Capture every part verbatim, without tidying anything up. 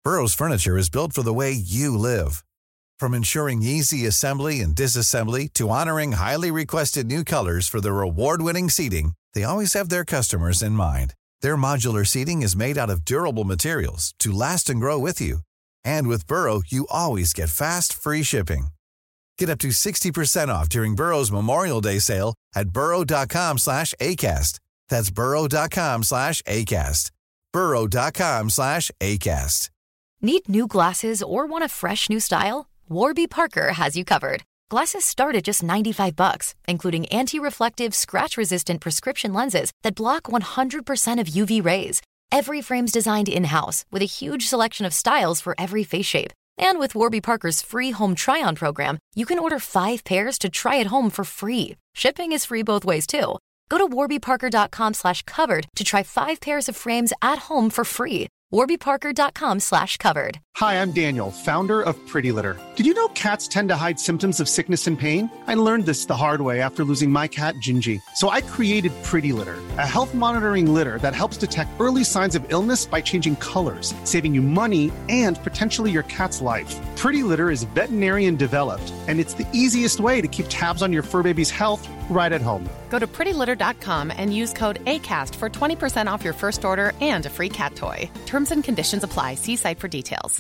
Burrow's furniture is built for the way you live. From ensuring easy assembly and disassembly to honoring highly requested new colors for their award-winning seating, they always have their customers in mind. Their modular seating is made out of durable materials to last and grow with you. And with Burrow, you always get fast, free shipping. Get up to sixty percent off during Burrow's Memorial Day sale at burrow.com slash ACAST. That's burrow.com slash ACAST. burrow.com slash ACAST. Need new glasses or want a fresh new style? Warby Parker has you covered. Glasses start at just ninety-five bucks, including anti-reflective, scratch-resistant prescription lenses that block one hundred percent of U V rays. Every frame's designed in-house with a huge selection of styles for every face shape. And with Warby Parker's free home try-on program, you can order five pairs to try at home for free. Shipping is free both ways, too. Go to warbyparker.com slash covered to try five pairs of frames at home for free. warbyparker.com slash covered. Hi, I'm Daniel, founder of Pretty Litter. Did you know cats tend to hide symptoms of sickness and pain? I learned this the hard way after losing my cat, Gingy. So I created Pretty Litter, a health monitoring litter that helps detect early signs of illness by changing colors, saving you money and potentially your cat's life. Pretty Litter is veterinarian developed, and it's the easiest way to keep tabs on your fur baby's health right at home. Go to pretty litter dot com and use code ACAST for twenty percent off your first order and a free cat toy. Terms and conditions apply. See site for details.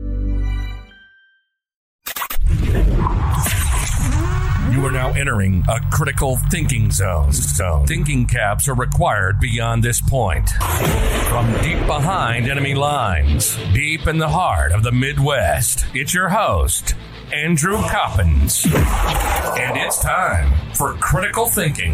You are now entering a critical thinking zone. zone. Thinking caps are required beyond this point. From deep behind enemy lines, deep in the heart of the Midwest, it's your host, Andrew Coppins. And it's time for Critical Thinking.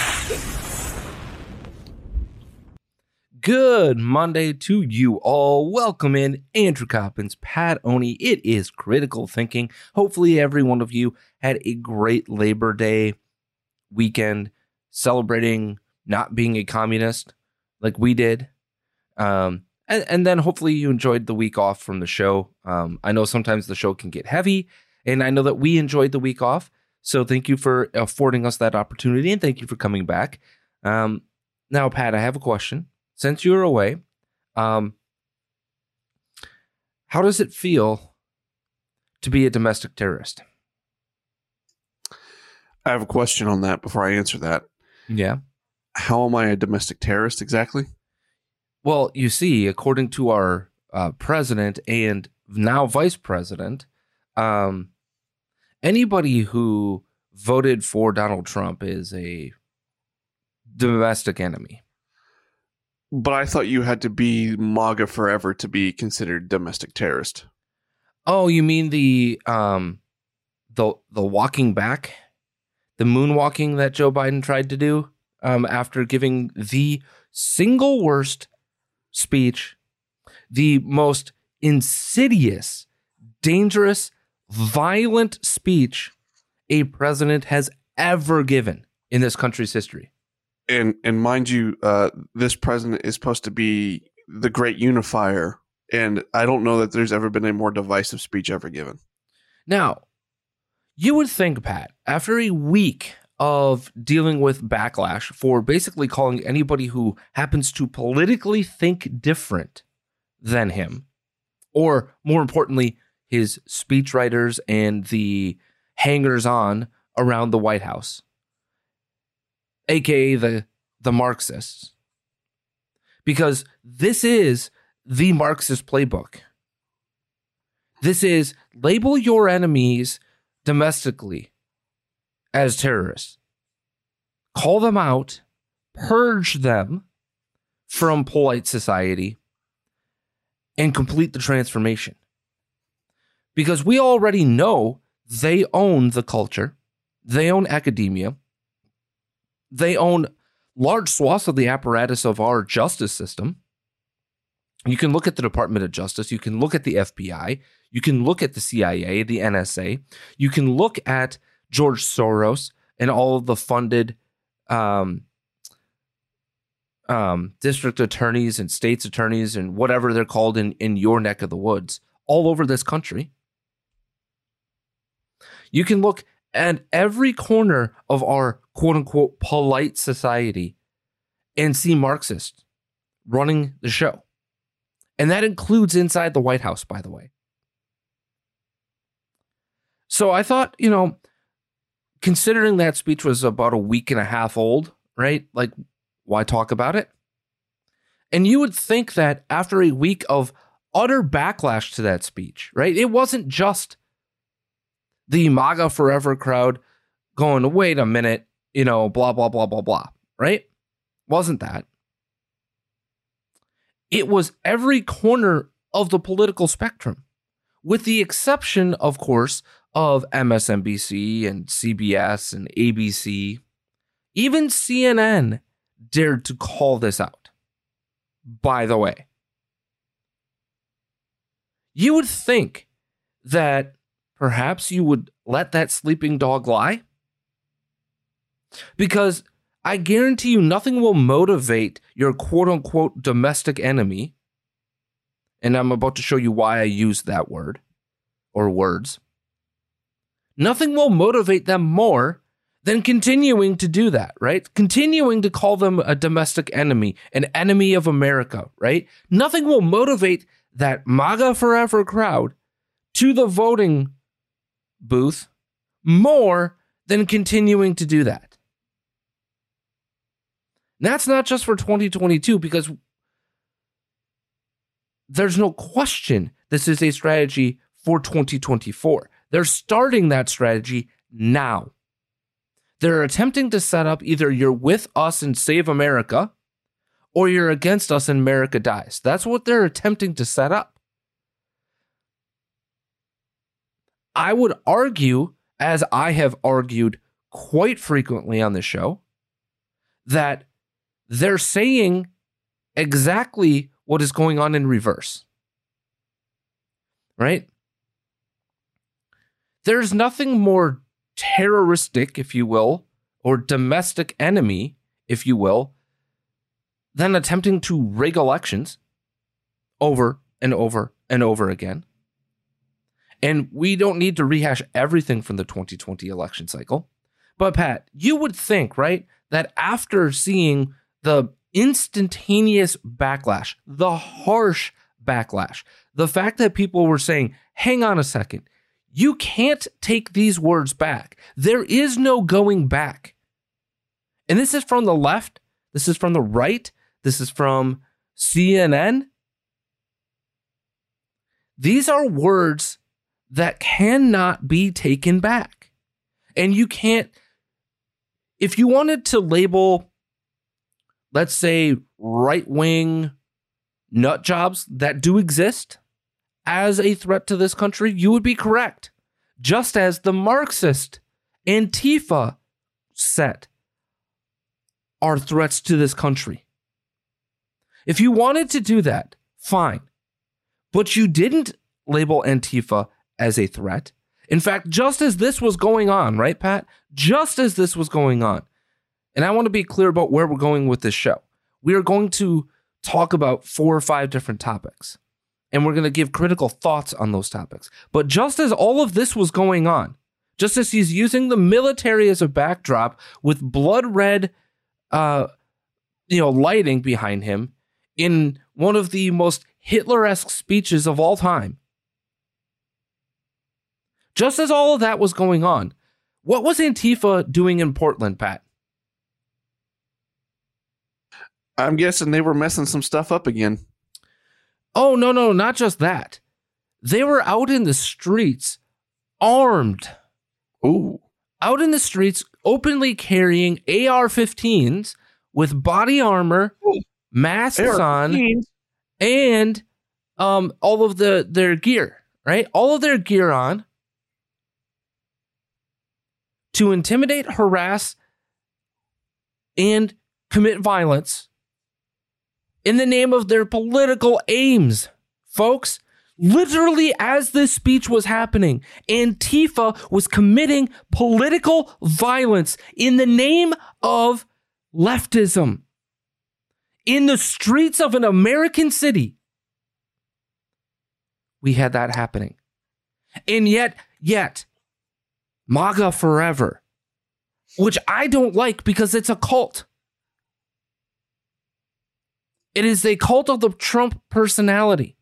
Good Monday to you all. Welcome in, Andrew Coppins, Pat Oney. It is Critical Thinking. Hopefully every one of you had a great Labor Day weekend celebrating not being a communist like we did. Um, and, and then hopefully you enjoyed the week off from the show. Um, I know sometimes the show can get heavy, and I know that we enjoyed the week off. So thank you for affording us that opportunity, and thank you for coming back. Um, now, Pat, I have a question. Since you're away, um, how does it feel to be a domestic terrorist? I have a question on that before I answer that. Yeah. How am I a domestic terrorist exactly? Well, you see, according to our uh, president and now vice president, um, anybody who voted for Donald Trump is a domestic enemy. But I thought you had to be MAGA forever to be considered domestic terrorist. Oh, you mean the um, the the walking back, the moonwalking that Joe Biden tried to do um, after giving the single worst speech, the most insidious, dangerous, violent speech a president has ever given in this country's history. And and mind you, uh, this president is supposed to be the great unifier, and I don't know that there's ever been a more divisive speech ever given. Now, you would think, Pat, after a week of dealing with backlash for basically calling anybody who happens to politically think different than him, or more importantly, his speechwriters and the hangers-on around the White House, aka the the Marxists, because this is the Marxist playbook. This is label your enemies domestically as terrorists, call them out, purge them from polite society, and complete the transformation. Because we already know they own the culture, they own academia, they own large swaths of the apparatus of our justice system. You can look at the Department of Justice. You can look at the F B I. You can look at the C I A, the N S A. You can look at George Soros and all of the funded um, um, district attorneys and state's attorneys and whatever they're called in, in your neck of the woods all over this country. You can look at every corner of our quote-unquote polite society and see Marxists running the show. And that includes inside the White House, by the way. So I thought, you know, considering that speech was about a week and a half old, right? Like, why talk about it? And you would think that after a week of utter backlash to that speech, right? It wasn't just the MAGA Forever crowd going, wait a minute, you know, blah, blah, blah, blah, blah, right? Wasn't that. It was every corner of the political spectrum, with the exception, of course, of M S N B C and C B S and A B C. Even C N N dared to call this out, by the way. You would think that perhaps you would let that sleeping dog lie, because I guarantee you nothing will motivate your quote-unquote domestic enemy, and I'm about to show you why I used that word, or words. Nothing will motivate them more than continuing to do that, right? Continuing to call them a domestic enemy, an enemy of America, right? Nothing will motivate that MAGA Forever crowd to the voting booth more than continuing to do that. And that's not just for twenty twenty-two, because there's no question this is a strategy for twenty twenty-four. They're starting that strategy now. They're attempting to set up either you're with us and save America, or you're against us and America dies. That's what they're attempting to set up. I would argue, as I have argued quite frequently on this show, that they're saying exactly what is going on in reverse. Right? There's nothing more terroristic, if you will, or domestic enemy, if you will, than attempting to rig elections over and over and over again. And we don't need to rehash everything from the twenty twenty election cycle. But Pat, you would think, right, that after seeing the instantaneous backlash, the harsh backlash, the fact that people were saying, hang on a second, you can't take these words back. There is no going back. And this is from the left. This is from the right. This is from C N N. These are words that cannot be taken back. And you can't, if you wanted to label, let's say, right-wing nut jobs that do exist as a threat to this country, you would be correct. Just as the Marxist Antifa set are threats to this country. If you wanted to do that, fine. But you didn't label Antifa as a threat. In fact, just as this was going on, right, Pat? Just as this was going on. And I want to be clear about where we're going with this show. We are going to talk about four or five different topics. And we're going to give critical thoughts on those topics. But just as all of this was going on, just as he's using the military as a backdrop with blood red, uh, you know, lighting behind him in one of the most Hitler-esque speeches of all time, just as all of that was going on, what was Antifa doing in Portland, Pat? I'm guessing they were messing some stuff up again. Oh, no, no, not just that. They were out in the streets, armed. Ooh. Out in the streets, openly carrying A R fifteens with body armor, Ooh. masks A R fifteens. On, and um, all of the their gear, right? All of their gear on to intimidate, harass, and commit violence in the name of their political aims. Folks, literally as this speech was happening, Antifa was committing political violence in the name of leftism in the streets of an American city. We had that happening. And yet, yet, MAGA Forever, which I don't like because it's a cult. It is a cult of the Trump personality.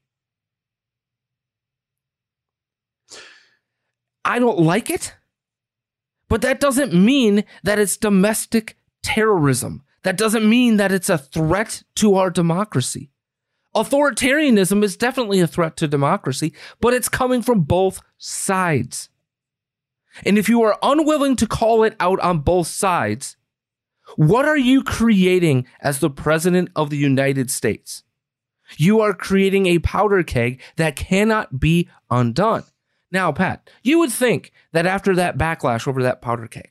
I don't like it, but that doesn't mean that it's domestic terrorism. That doesn't mean that it's a threat to our democracy. Authoritarianism is definitely a threat to democracy, but it's coming from both sides. And if you are unwilling to call it out on both sides, what are you creating as the president of the United States? You are creating a powder keg that cannot be undone. Now, Pat, you would think that after that backlash over that powder keg,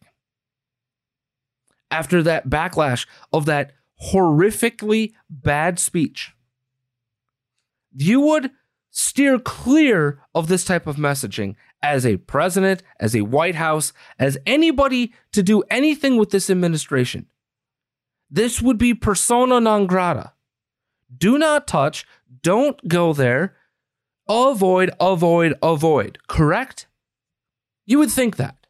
after that backlash of that horrifically bad speech, you would steer clear of this type of messaging as a president, as a White House, as anybody to do anything with this administration. This would be persona non grata. Do not touch. Don't go there. Avoid, avoid, avoid. Correct? You would think that.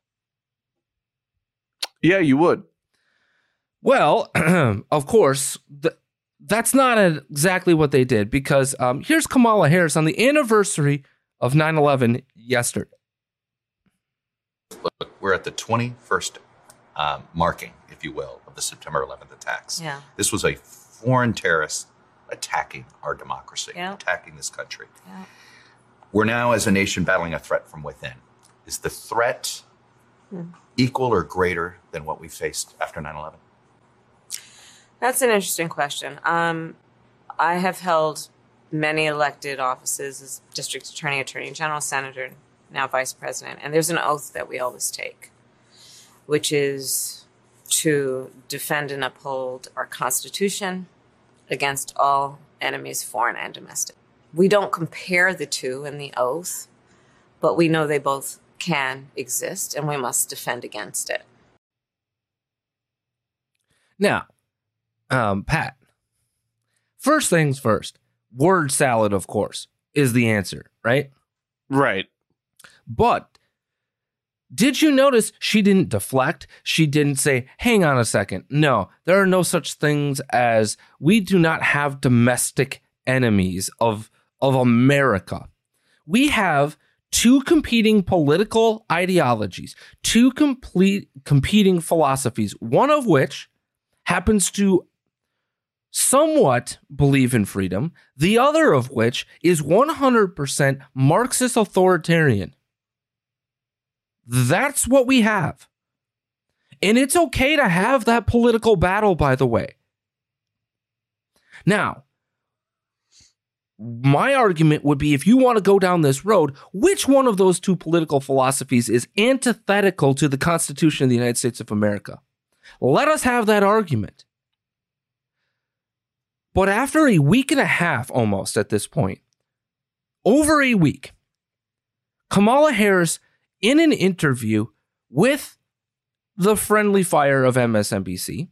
Yeah, you would. Well, of course, the, that's not exactly what they did, because um, here's Kamala Harris on the anniversary of nine eleven yesterday. Look, we're at the twenty-first um, marking, if you will, of the September eleventh attacks. Yeah. This was a foreign terrorist attacking our democracy, yeah. attacking this country. Yeah. We're now, as a nation, battling a threat from within. Is the threat hmm. equal or greater than what we faced after nine eleven? That's an interesting question. Um, I have held many elected offices as district attorney, attorney general, senator, now vice president. And there's an oath that we always take, which is to defend and uphold our Constitution against all enemies, foreign and domestic. We don't compare the two in the oath, but we know they both can exist and we must defend against it. Now, um, Pat, first things first, word salad, of course, is the answer, right? Right. But did you notice she didn't deflect? She didn't say, hang on a second. No, there are no such things as, we do not have domestic enemies of, of America. We have two competing political ideologies, two complete competing philosophies, one of which happens to somewhat believe in freedom, the other of which is one hundred percent Marxist authoritarian. That's what we have. And it's okay to have that political battle, by the way. Now, my argument would be, if you want to go down this road, which one of those two political philosophies is antithetical to the Constitution of the United States of America? Let us have that argument. But after a week and a half, almost at this point, over a week, Kamala Harris, in an interview with the friendly fire of M S N B C,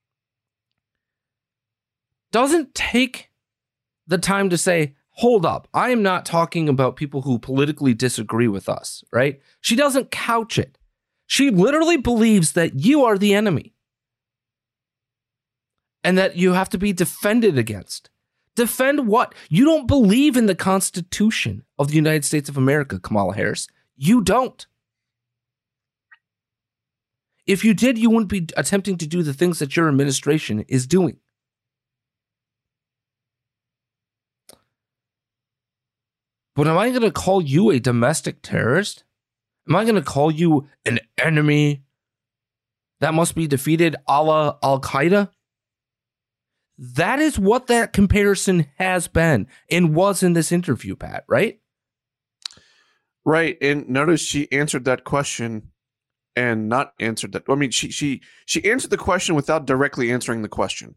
doesn't take the time to say, hold up, I am not talking about people who politically disagree with us, right? She doesn't couch it. She literally believes that you are the enemy and that you have to be defended against. Defend what? You don't believe in the Constitution of the United States of America, Kamala Harris. You don't. If you did, you wouldn't be attempting to do the things that your administration is doing. But am I going to call you a domestic terrorist? Am I going to call you an enemy that must be defeated a la Al-Qaeda? That is what that comparison has been and was in this interview, Pat, right? Right. And notice she answered that question and not answered that. I mean, she she she answered the question without directly answering the question.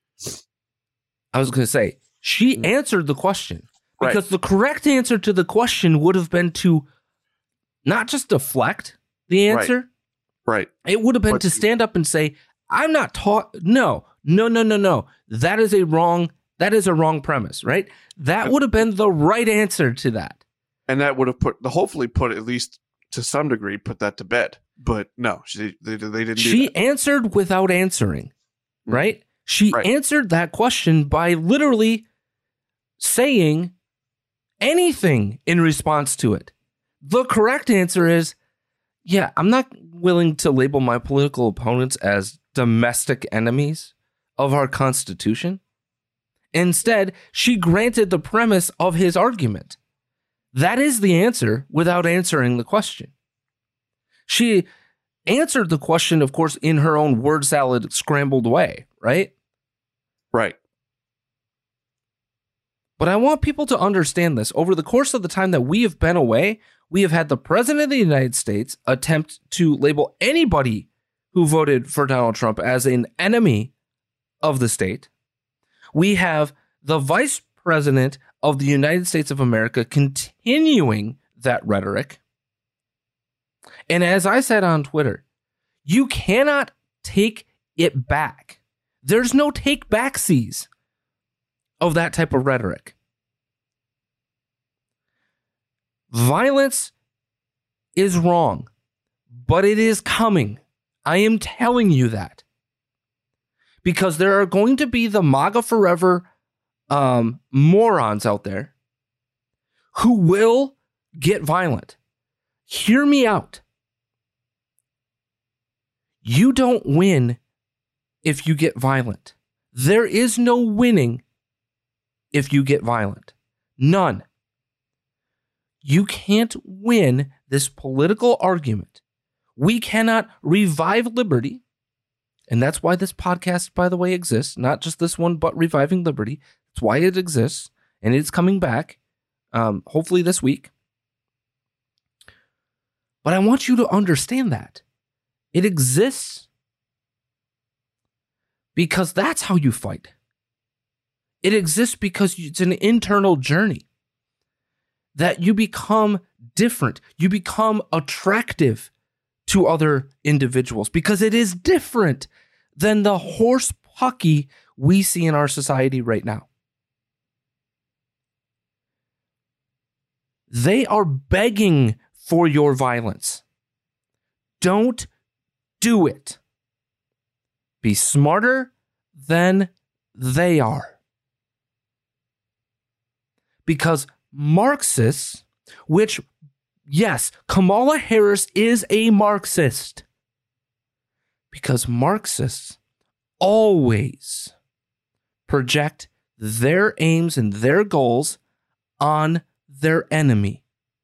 I was going to say, she mm. answered the question because right. the correct answer to the question would have been to not just deflect the answer. Right. right. It would have been but, to stand up and say, I'm not taught. No, no, no, no, no. That is a wrong, that is a wrong premise, right? That would have been the right answer to that. And that would have put, hopefully put, at least to some degree, put that to bed. But no, she, they, they didn't do She that. answered without answering, right? She Right. answered that question by literally saying anything in response to it. The correct answer is, yeah, I'm not willing to label my political opponents as domestic enemies of our Constitution. Instead, she granted the premise of his argument. That is the answer without answering the question. She answered the question, of course, in her own word salad scrambled way, right? Right. But I want people to understand this. Over the course of the time that we have been away, we have had the President of the United States attempt to label anybody who voted for Donald Trump as an enemy of the state. We have the Vice President of the United States of America continuing that rhetoric. And as I said on Twitter, you cannot take it back. There's no take backsies of that type of rhetoric. Violence is wrong, but it is coming. I am telling you that. Because there are going to be the MAGA forever um, morons out there who will get violent. Hear me out. You don't win if you get violent. There is no winning if you get violent. None. You can't win this political argument. We cannot revive liberty. And that's why this podcast, by the way, exists. Not just this one, but Reviving Liberty. That's why it exists. And it's coming back, um, hopefully this week. But I want you to understand that. It exists because that's how you fight. It exists because it's an internal journey. That you become different. You become attractive to other individuals because it is different than the horse pucky we see in our society right now. They are begging for your violence. Don't do it. Be smarter than they are. Because Marxists, which, yes, Kamala Harris is a Marxist. Because Marxists always project their aims and their goals on their enemy.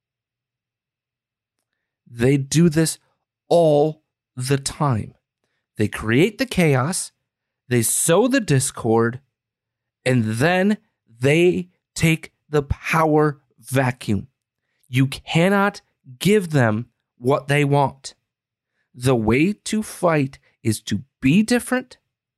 They do this all the time. They create the chaos, they sow the discord, and then they take the power vacuum. You cannot give them what they want. The way to fight is to be different,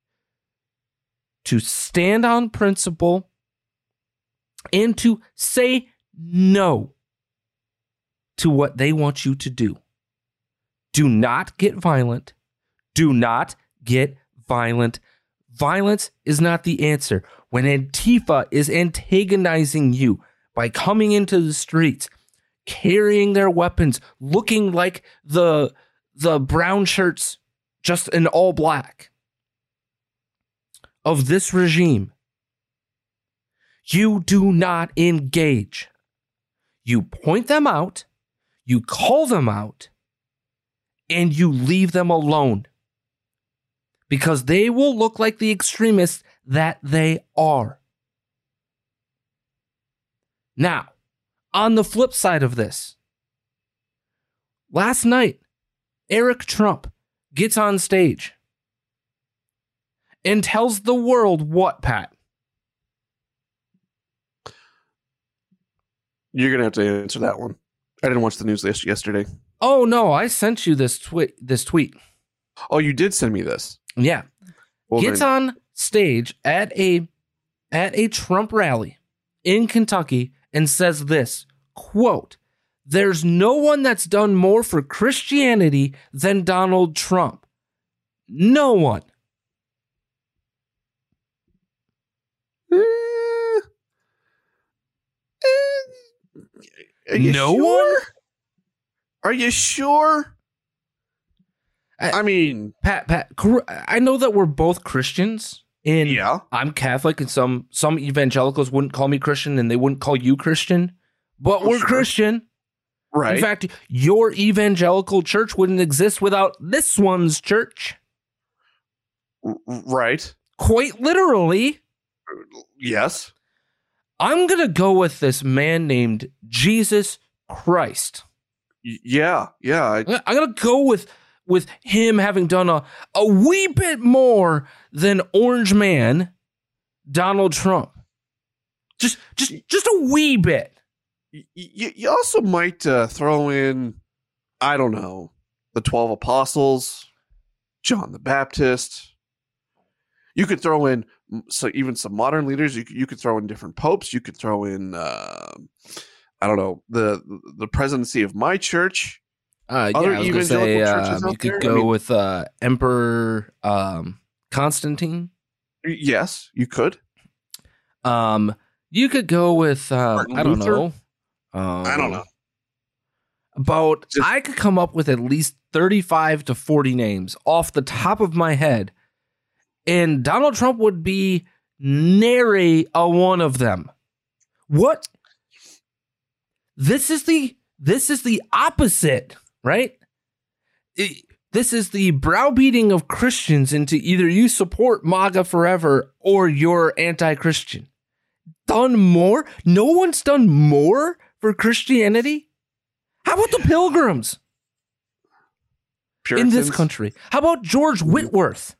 to stand on principle, and to say no to what they want you to do. Do not get violent. Do not get violent. Violence is not the answer. When Antifa is antagonizing you by coming into the streets, carrying their weapons, looking like the, the brown shirts, just in all black, of this regime, you do not engage. You point them out, you call them out, and you leave them alone. Because they will look like the extremists that they are. Now, on the flip side of this, last night, Eric Trump gets on stage and tells the world what, Pat? You're going to have to answer that one. I didn't watch the news list yesterday. Oh, no, I sent you this tweet. This tweet. Oh, you did send me this. Yeah. Well, Gets then. on stage at a at a Trump rally in Kentucky and says this, quote, "There's no one that's done more for Christianity than Donald Trump. No one." Eh, eh, are you No sure? one? Are you sure? I- I mean, Pat, Pat, cor- I know that we're both Christians And Yeah. I'm Catholic, and some some evangelicals wouldn't call me Christian, and they wouldn't call you Christian, but Oh, we're sure. Christian. Right. In fact, your evangelical church wouldn't exist without this one's church. R- right. Quite literally. Yes. I'm going to go with this man named Jesus Christ. Y- yeah. Yeah. I, I'm going to go with with him having done a, a wee bit more than Orange Man Donald Trump. Just just just a wee bit. y- y- you also might uh, throw in, I don't know, the twelve apostles, John the Baptist. You could throw in mm, so even some modern leaders. You could, you could throw in different popes. You could throw in, uh, I don't know, the the presidency of my church. Uh, yeah, Other I was gonna say evangelical churches um, out you could there? I go mean- with uh, Emperor um, Constantine. Y- Yes, you could. Um, you could go with uh, Martin I don't Luther? know. Um, I don't know. About Just- I could come up with at least thirty-five to forty names off the top of my head, and Donald Trump would be nary a one of them. What? This is the this is the opposite, right? It- this is the browbeating of Christians into either you support MAGA forever or you're anti-Christian. Done more? No one's done more for Christianity? How about the Pilgrims in this Puritans? country? How about George Whitworth?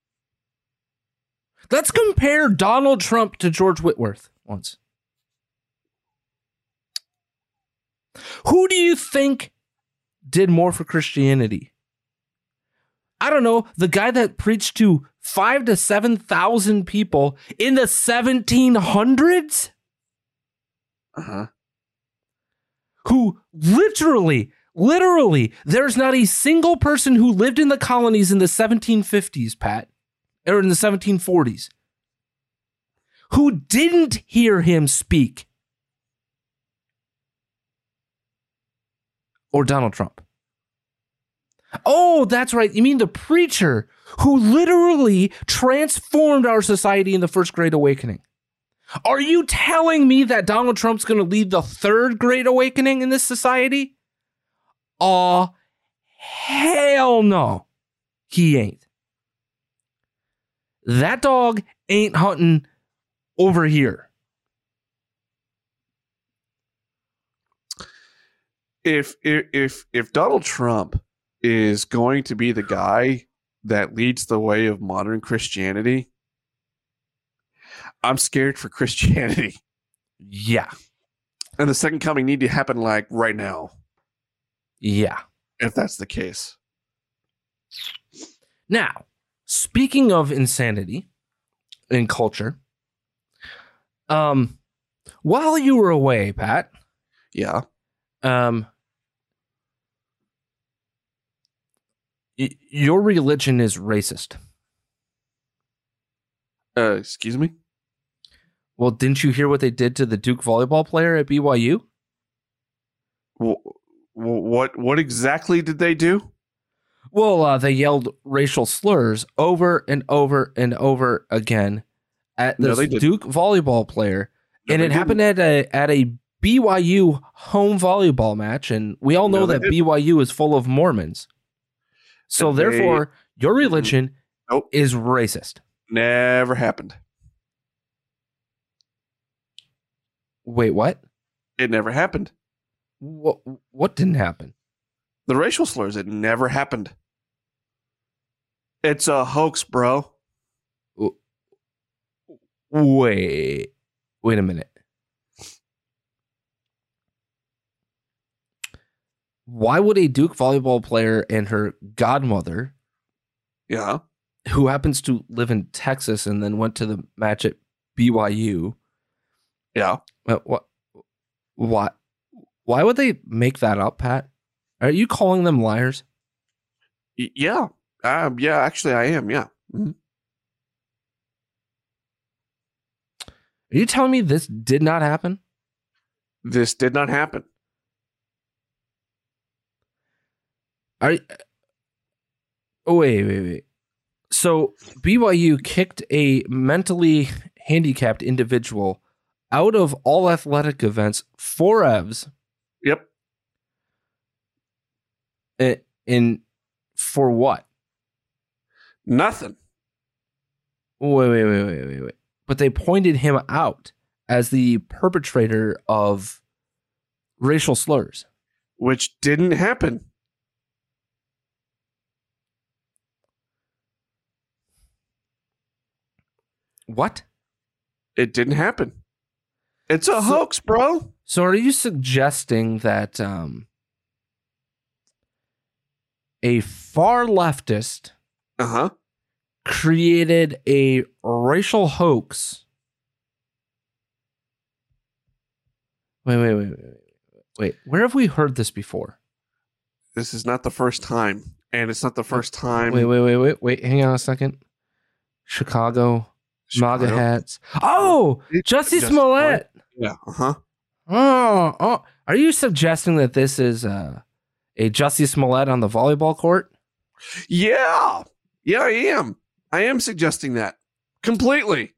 Let's compare Donald Trump to George Whitworth once. Who do you think did more for Christianity? I don't know, the guy that preached to five to seven thousand people in the seventeen hundreds? Uh-huh. Who literally, literally, there's not a single person who lived in the colonies in the seventeen fifties, Pat, or in the seventeen forties, who didn't hear him speak. Or Donald Trump. Oh, that's right. You mean the preacher who literally transformed our society in the First Great Awakening. Are you telling me that Donald Trump's going to lead the Third Great Awakening in this society? Aw, hell no. He ain't. That dog ain't hunting over here. If if if if Donald Trump is going to be the guy that leads the way of modern Christianity, I'm scared for Christianity. Yeah. And the second coming need to happen like right now, Yeah. if that's the case. Now, speaking of insanity in culture, um, while you were away, Pat, Yeah. um, y- your religion is racist. Uh, excuse me? Well, didn't you hear what they did to the Duke volleyball player at B Y U? Wh- wh- What what exactly did they do? Well, uh, they yelled racial slurs over and over and over again at No, this they didn't. Duke volleyball player, No, and they it happened at a at a B Y U home volleyball match, and we all know No, they that didn't. B Y U is full of Mormons. So And they- therefore, your religion Nope. is racist. Never happened. Wait, what? It never happened. What? What didn't happen? The racial slurs, it never happened. It's a hoax, bro. Wait, wait a minute. Why would a Duke volleyball player and her godmother, Yeah. who happens to live in Texas and then went to the match at B Y U, Yeah. uh, what, why, why would they make that up, Pat? Are you calling them liars? Y- Yeah. Um, yeah, actually, I am. Yeah. Mhm. Are you telling me this did not happen? This did not happen. Are you, oh, wait, wait, wait. So B Y U kicked a mentally handicapped individual out of all athletic events, four evs. Yep. In, in for what? Nothing. Wait, wait, wait, wait, wait, wait. But they pointed him out as the perpetrator of racial slurs. Which didn't happen. What? It didn't happen. It's a so, hoax, bro. So are you suggesting that um, a far leftist uh-huh. created a racial hoax? Wait, wait, wait, wait, wait. Wait, where have we heard this before? This is not the first time. And it's not the first time. Wait, wait, wait, wait, wait. Hang on a second. Chicago. Chicago. MAGA hats. Oh, Jussie Smollett. Yeah. Uh huh. Oh, oh, are you suggesting that this is uh, a Jussie Smollett on the volleyball court? Yeah. Yeah, I am. I am suggesting that completely.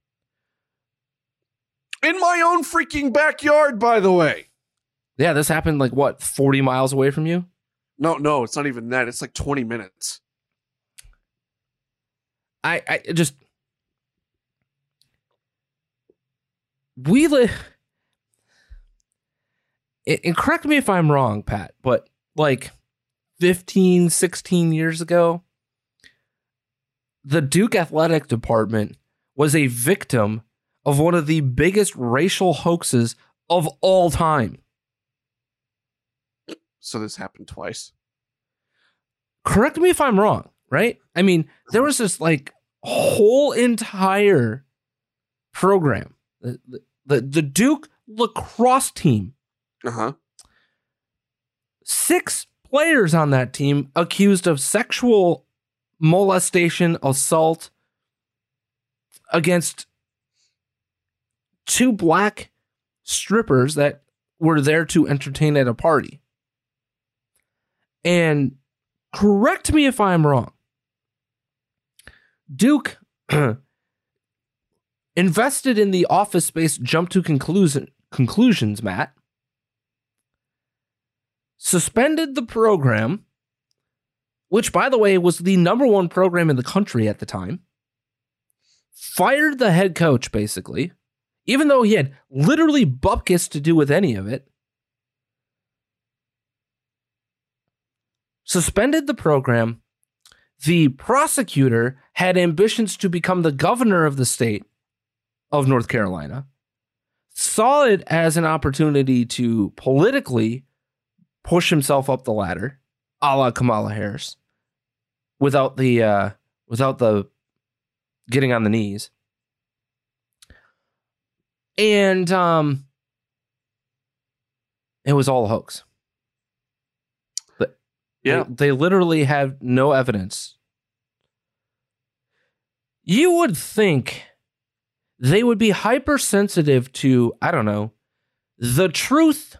In my own freaking backyard, by the way. Yeah, this happened like what, forty miles away from you? No, no, it's not even that. It's like twenty minutes. I, I just. We live, and correct me if I'm wrong, Pat, but like fifteen, sixteen years ago, the Duke athletic department was a victim of one of the biggest racial hoaxes of all time. So this happened twice. Correct me if I'm wrong, right? I mean, there was this like whole entire program. The, the, the Duke lacrosse team. Uh-huh. Six players on that team accused of sexual molestation, assault against two black strippers that were there to entertain at a party. And correct me if I'm wrong. Duke invested in the Office Space Jump to conclusion, Conclusions, Matt. Suspended the program, which, by the way, was the number one program in the country at the time. Fired the head coach, basically, even though he had literally bupkis to do with any of it. Suspended the program. The prosecutor had ambitions to become the governor of the state of North Carolina, saw it as an opportunity to politically push himself up the ladder, a la Kamala Harris, without the uh, without the getting on the knees. And um, it was all a hoax. But yeah, they, they literally have no evidence. You would think they would be hypersensitive to, I don't know, the truth,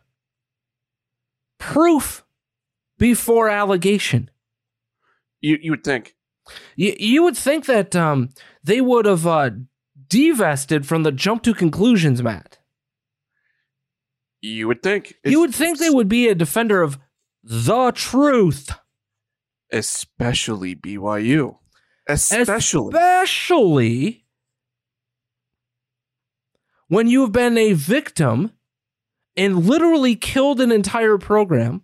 proof before allegation. You you would think. You, you would think that um, they would have uh, divested from the jump to conclusions, Matt. You would think. It's, you would think they would be a defender of the truth. Especially B Y U. Especially. Especially when you have been a victim and literally killed an entire program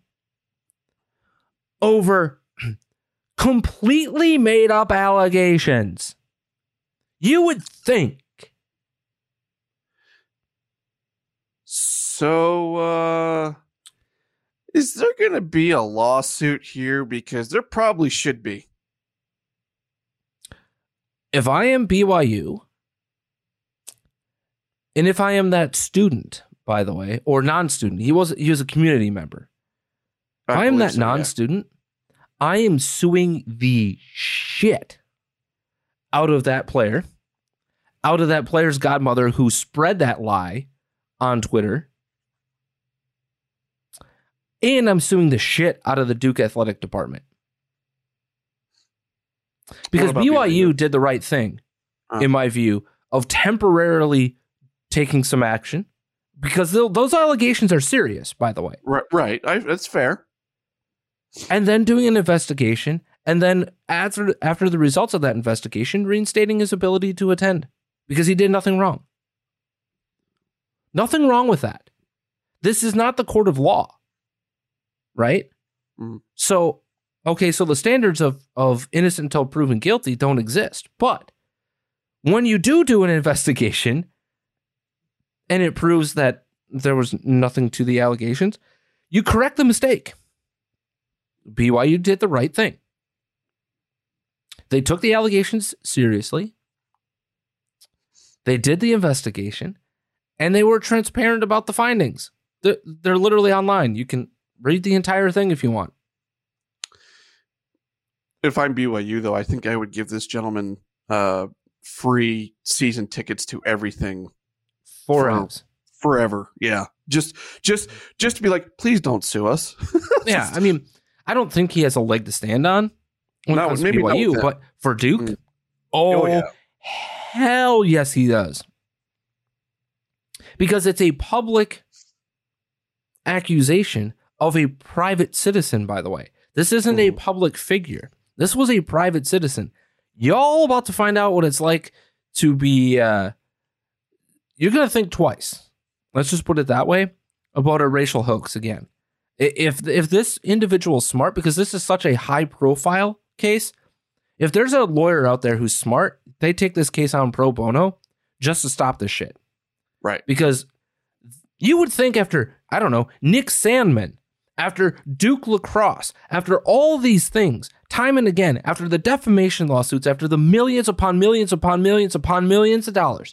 over completely made up allegations. You would think. So, uh, is there going to be a lawsuit here? Because there probably should be. If I am B Y U, and if I am that student, by the way, or non-student, he was he was a community member. If I, I am that so, non-student, yeah. I am suing the shit out of that player, out of that player's godmother who spread that lie on Twitter, and I'm suing the shit out of the Duke athletic department. Because about B Y U B Y U? did the right thing, Uh. in my view, of temporarily taking some action. Because th- those allegations are serious, by the way. Right, right. I, that's fair. And then doing an investigation, and then after, after the results of that investigation, reinstating his ability to attend. Because he did nothing wrong. Nothing wrong with that. This is not the court of law. Right? Mm. So, okay, so the standards of, of innocent until proven guilty don't exist. But when you do do an investigation, and it proves that there was nothing to the allegations, you correct the mistake. B Y U did the right thing. They took the allegations seriously. They did the investigation, and they were transparent about the findings. They're, they're literally online. You can read the entire thing if you want. If I'm B Y U, though, I think I would give this gentleman uh, free season tickets to everything. Four For- hours. Forever. Yeah. Just just just to be like, please don't sue us. Yeah, I mean, I don't think he has a leg to stand on when it No, comes to maybe not B Y U, with that. but for Duke, Mm. oh, Oh, yeah. hell yes, he does. Because it's a public accusation of a private citizen, by the way. This isn't a Mhm. public figure. This was a private citizen. Y'all about to find out what it's like to be, uh, you're going to think twice. Let's just put it that way about a racial hoax again. I- If if this individual is smart, because this is such a high profile case, if there's a lawyer out there who's smart, they take this case on pro bono just to stop this shit. Right. Because you would think after, I don't know, Nick Sandman, after Duke Lacrosse, after all these things, time and again, after the defamation lawsuits, after the millions upon millions upon millions upon millions of dollars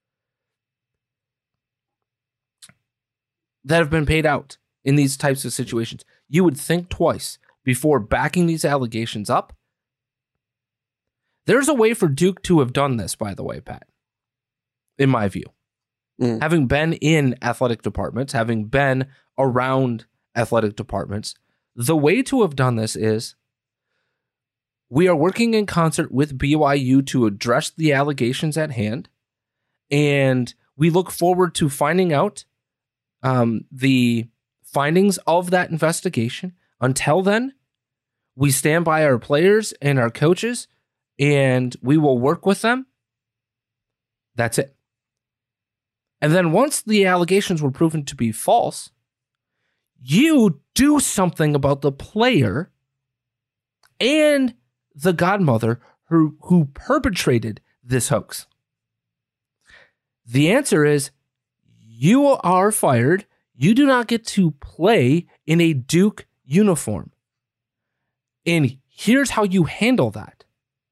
that have been paid out in these types of situations, you would think twice before backing these allegations up. There's a way for Duke to have done this, by the way, Pat, in my view. Mm. Having been in athletic departments, having been around athletic departments, the way to have done this is we are working in concert with B Y U to address the allegations at hand, and we look forward to finding out um, the findings of that investigation. Until then, we stand by our players and our coaches, and we will work with them. That's it. And then once the allegations were proven to be false, you do something about the player and the godmother who, who perpetrated this hoax. The answer is you are fired. You do not get to play in a Duke uniform. And here's how you handle that.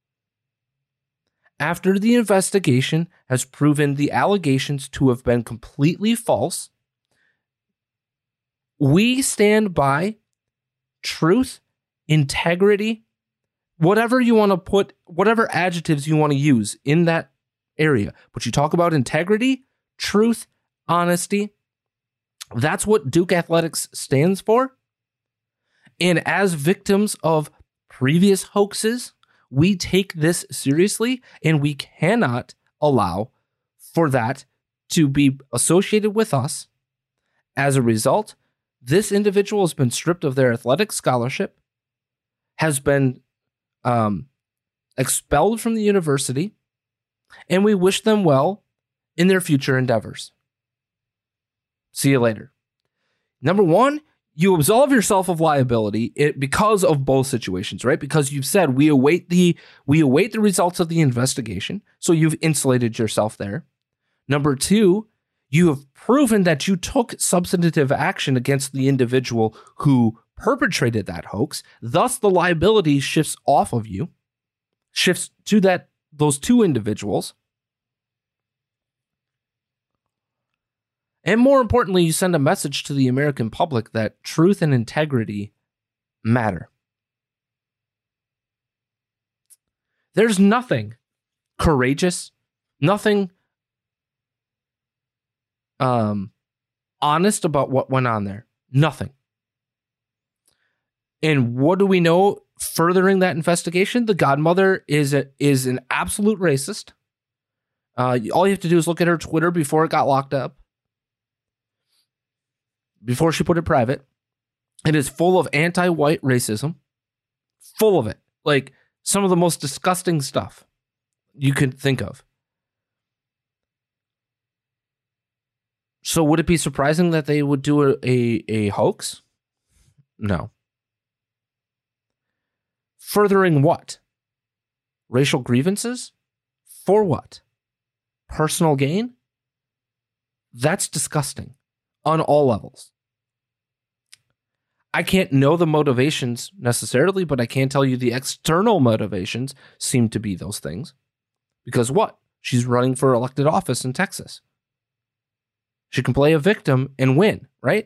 After the investigation has proven the allegations to have been completely false, we stand by truth, integrity, whatever you want to put, whatever adjectives you want to use in that area. But you talk about integrity, truth, honesty. That's what Duke Athletics stands for. And as victims of previous hoaxes, we take this seriously, and we cannot allow for that to be associated with us. As a result, this individual has been stripped of their athletic scholarship, has been um, expelled from the university, and we wish them well in their future endeavors. See you later. Number one, you absolve yourself of liability it, because of both situations, right? Because you've said we await the we await the results of the investigation, so you've insulated yourself there. Number two, you have proven that you took substantive action against the individual who perpetrated that hoax. Thus, the liability shifts off of you, shifts to that those two individuals. And more importantly, you send a message to the American public that truth and integrity matter. There's nothing courageous, nothing um, honest about what went on there. Nothing. And what do we know furthering that investigation, the godmother is a, is an absolute racist. Uh, all you have to do is look at her Twitter before it got locked up, before she put it private. It is full of anti-white racism, full of it. Like some of the most disgusting stuff you could think of. So would it be surprising that they would do a, a, a hoax? No. Furthering what? Racial grievances? For what? Personal gain? That's disgusting on all levels. I can't know the motivations necessarily, but I can tell you the external motivations seem to be those things. Because what? She's running for elected office in Texas. She can play a victim and win, right?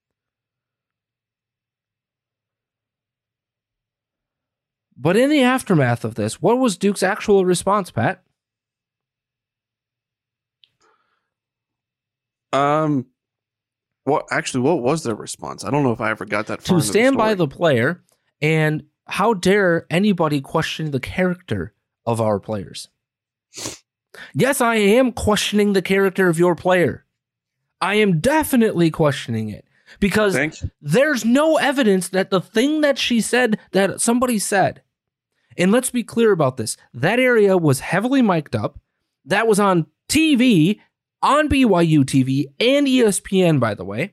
But in the aftermath of this, what was Duke's actual response, Pat? Um, what actually? What was their response? I don't know if I ever got that far. To stand by the player, and how dare anybody question the character of our players? Yes, I am questioning the character of your player. I am definitely questioning it because there's no evidence that the thing that she said, that somebody said, and let's be clear about this, that area was heavily mic'd up. That was on T V, on B Y U T V and E S P N, by the way.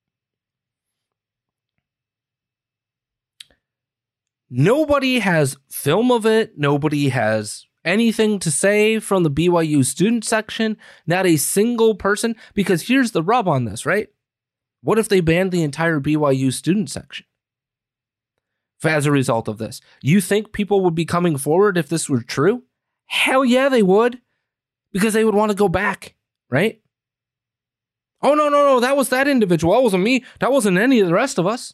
Nobody has film of it. Nobody has anything to say from the B Y U student section. Not a single person. Because here's the rub on this, right? What if they banned the entire B Y U student section? As a result of this, you think people would be coming forward if this were true? Hell yeah, they would. Because they would want to go back, right? Oh, no, no, no. That was that individual. That wasn't me. That wasn't any of the rest of us.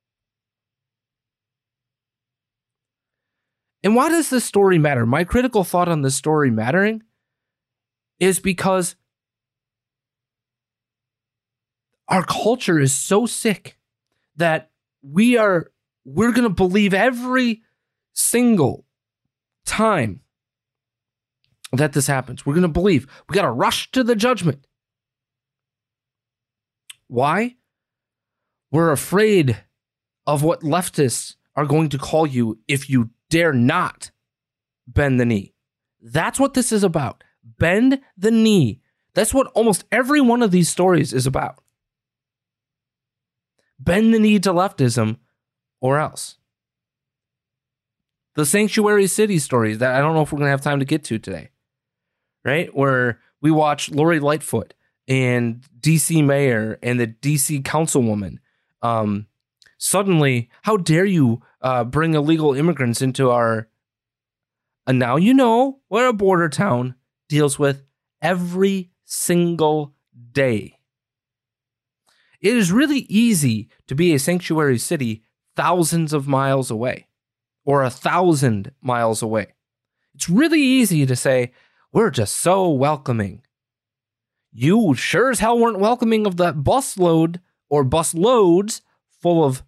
And why does this story matter? My critical thought on this story mattering is because our culture is so sick that we are, we're going to believe every single time that this happens. We're going to believe. We got to rush to the judgment. Why? We're afraid of what leftists are going to call you if you dare not bend the knee. That's what this is about. Bend the knee. That's what almost every one of these stories is about. Bend the knee to leftism or else. The Sanctuary City stories that I don't know if we're going to have time to get to today, right? Where we watch Lori Lightfoot and D C mayor and the D C councilwoman. Um, suddenly, how dare you uh, bring illegal immigrants into our... And now you know what a border town deals with every single day. It is really easy to be a sanctuary city thousands of miles away or a thousand miles away. It's really easy to say, we're just so welcoming. You sure as hell weren't welcoming of that bus load or bus loads full of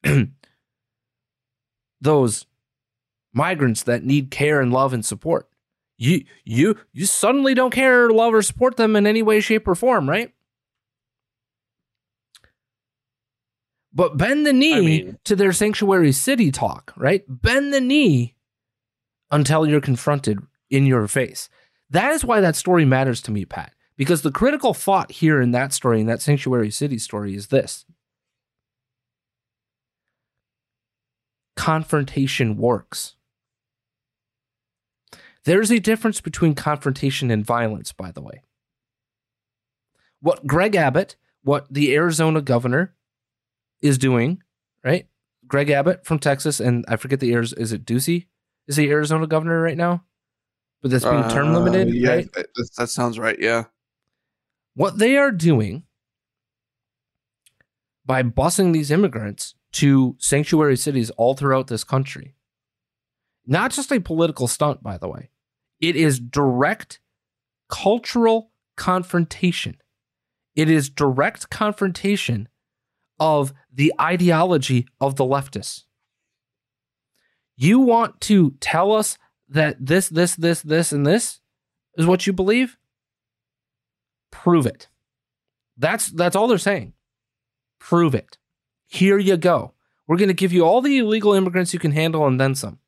those migrants that need care and love and support. You, you, you suddenly don't care, or love, or support them in any way, shape, or form, right? But bend the knee I mean, to their sanctuary city talk, right? Bend the knee until you're confronted in your face. That is why that story matters to me, Pat. Because the critical thought here in that story, in that sanctuary city story, is this. Confrontation works. There's a difference between confrontation and violence, by the way. What Greg Abbott, what the Arizona governor is doing, right? Greg Abbott from Texas, and I forget the Arizona, is it Ducey? Is he Arizona governor right now? But that's being uh, term limited, yeah, right? That, that sounds right, yeah. What they are doing by busing these immigrants to sanctuary cities all throughout this country, not just a political stunt, by the way, it is direct cultural confrontation. It is direct confrontation of the ideology of the leftists. You want to tell us that this, this, this, this, and this is what you believe? Prove it. That's that's all they're saying. Prove it. Here you go. We're going to give you all the illegal immigrants you can handle and then some.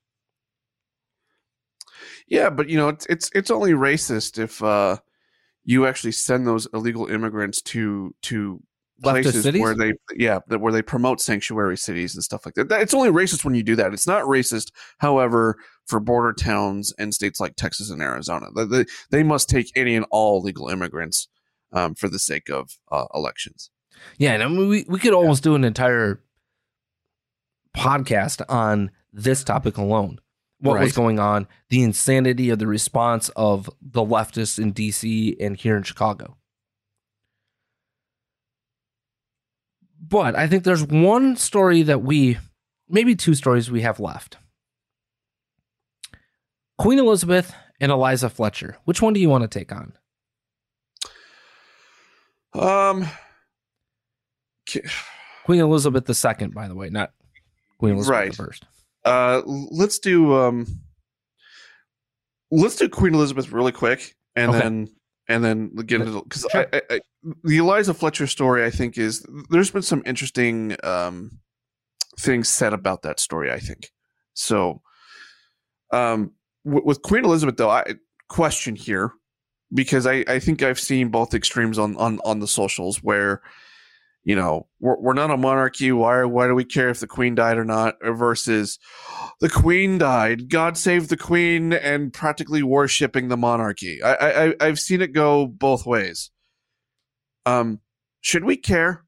Yeah, but you know, it's it's it's only racist if uh, you actually send those illegal immigrants to to places cities? where they yeah where they promote sanctuary cities and stuff like that. It's only racist when you do that. It's not racist, however, for border towns and states like Texas and Arizona. They, they must take any and all legal immigrants um, for the sake of uh, elections. Yeah, and I mean, we, we could almost do an entire podcast on this topic alone. What Right. was going on, the insanity of the response of the leftists in D C and here in Chicago. But I think there's one story that we, maybe two stories we have left. Queen Elizabeth and Eliza Fletcher. Which one do you want to take on? Um, Queen Elizabeth the Second, by the way, not Queen Elizabeth Right. the First. uh, let's do um, let's do Queen Elizabeth really quick, and Okay. then and then get into because Sure. I, I, I, the Eliza Fletcher story. I think is there's been some interesting um things said about that story. I think so. Um, w- with Queen Elizabeth, though, I question here because I, I think I've seen both extremes on on on the socials where, you know, we're, we're not a monarchy. Why why do we care if the Queen died or not? Versus the Queen died, God save the Queen, and practically worshipping the monarchy. I, I I've seen it go both ways. Um, should we care?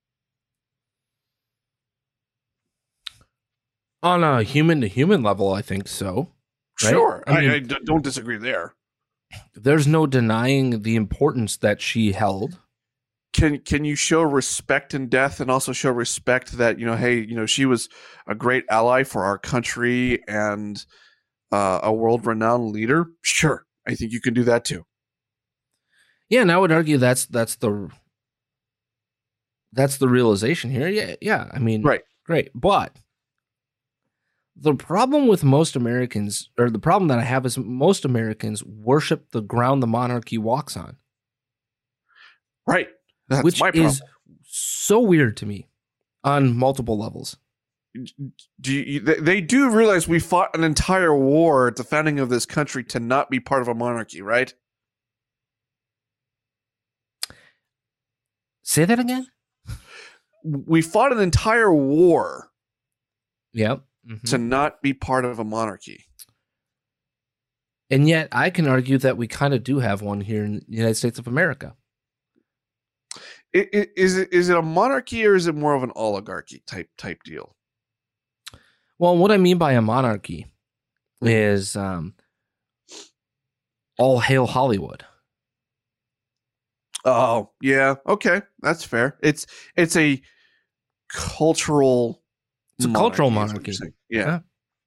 On a human to human level, I think so. Right? Sure, I I, mean- I d- don't disagree there. There's no denying the importance that she held. Can can you show respect in death and also show respect that, you know, hey, you know, she was a great ally for our country and uh, a world-renowned leader? Sure, I think you can do that too. Yeah, and I would argue that's that's the that's the realization here. Yeah, yeah. I mean, Right. great. But the problem with most Americans, or the problem that I have, is most Americans worship the ground the monarchy walks on, Right. That's which my problem. is so weird to me on multiple levels. Do you, they, they do realize we fought an entire war at the founding of this country to not be part of a monarchy, right? Say that again? We fought an entire war Yep. Mhm. to not be part of a monarchy. And yet I can argue that we kind of do have one here in the United States of America. I- I- Is it is it a monarchy or is it more of an oligarchy type type deal? Well, what I mean by a monarchy is um, all hail Hollywood. Oh, yeah. Okay, that's fair. It's it's a cultural. It's a cultural is what monarchy. you're saying. Yeah. Yeah.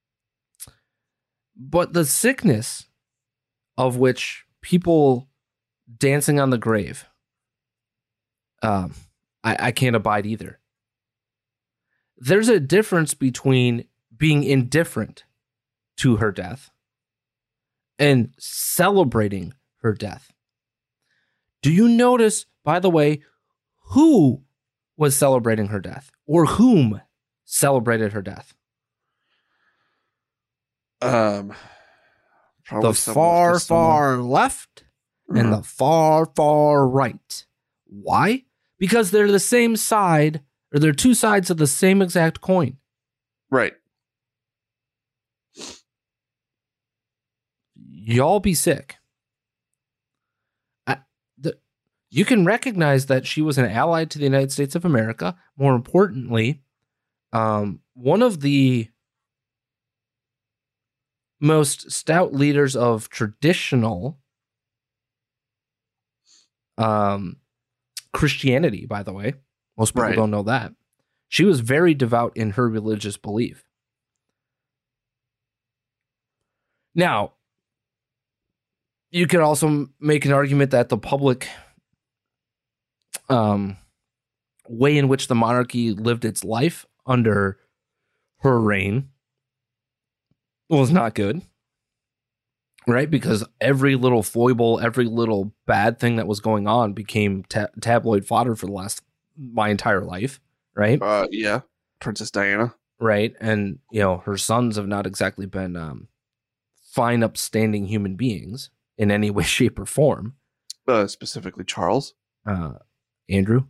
But the sickness of which people dancing on the grave, um, I, I can't abide either. There's a difference between being indifferent to her death and celebrating her death. Do you notice, by the way, who was celebrating her death or whom celebrated her death? Um, probably The someone- far, just someone- far left and Mhm. the far, far right. Why? Because they're the same side, or they're two sides of the same exact coin. Right. Y'all be sick. I, the, you can recognize that she was an ally to the United States of America. More importantly, um, one of the most stout leaders of traditional um, Christianity, by the way. Most people Right. don't know that. She was very devout in her religious belief. Now, you could also make an argument that the public um, way in which the monarchy lived its life under her reign was not good. Right? Because every little foible, every little bad thing that was going on became ta- tabloid fodder for the last my entire life. Right? Uh, yeah. Princess Diana. Right. And, you know, her sons have not exactly been um, fine, upstanding human beings in any way, shape, or form. Uh, specifically Charles. Uh, Andrew.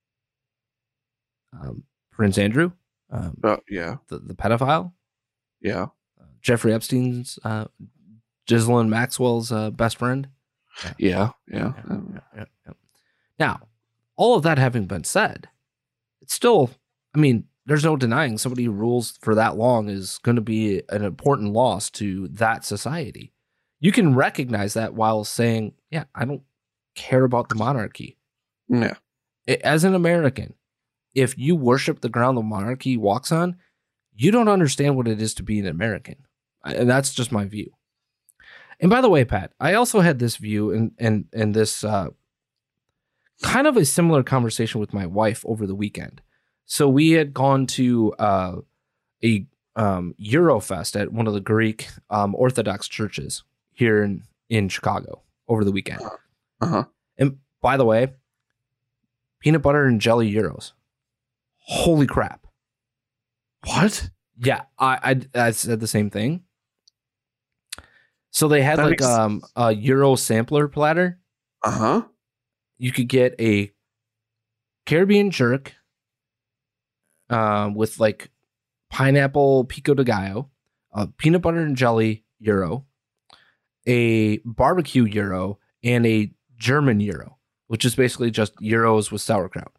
Um, Prince Andrew. Um, uh, yeah. The, the pedophile. Yeah. Uh, Jeffrey Epstein's, uh, Ghislaine Maxwell's uh, best friend. Yeah. Yeah. Yeah, yeah, yeah, yeah. Now, all of that having been said, it's still, I mean, there's no denying somebody who rules for that long is going to be an important loss to that society. You can recognize that while saying, yeah, I don't care about the monarchy. Yeah. As an American, if you worship the ground the monarchy walks on, you don't understand what it is to be an American. And that's just my view. And by the way, Pat, I also had this view and and and this uh, kind of a similar conversation with my wife over the weekend. So we had gone to uh, a um, Eurofest at one of the Greek um, Orthodox churches here in, in Chicago over the weekend. Uh-huh. And by the way, peanut butter and jelly Euros. Holy crap. What? Yeah, I, I, I said the same thing. So they had That like makes- um, a Euro sampler platter. Uh-huh. You could get a Caribbean jerk um, with like pineapple pico de gallo, a peanut butter and jelly Euro, a barbecue Euro, and a German Euro, which is basically just Euros with sauerkraut.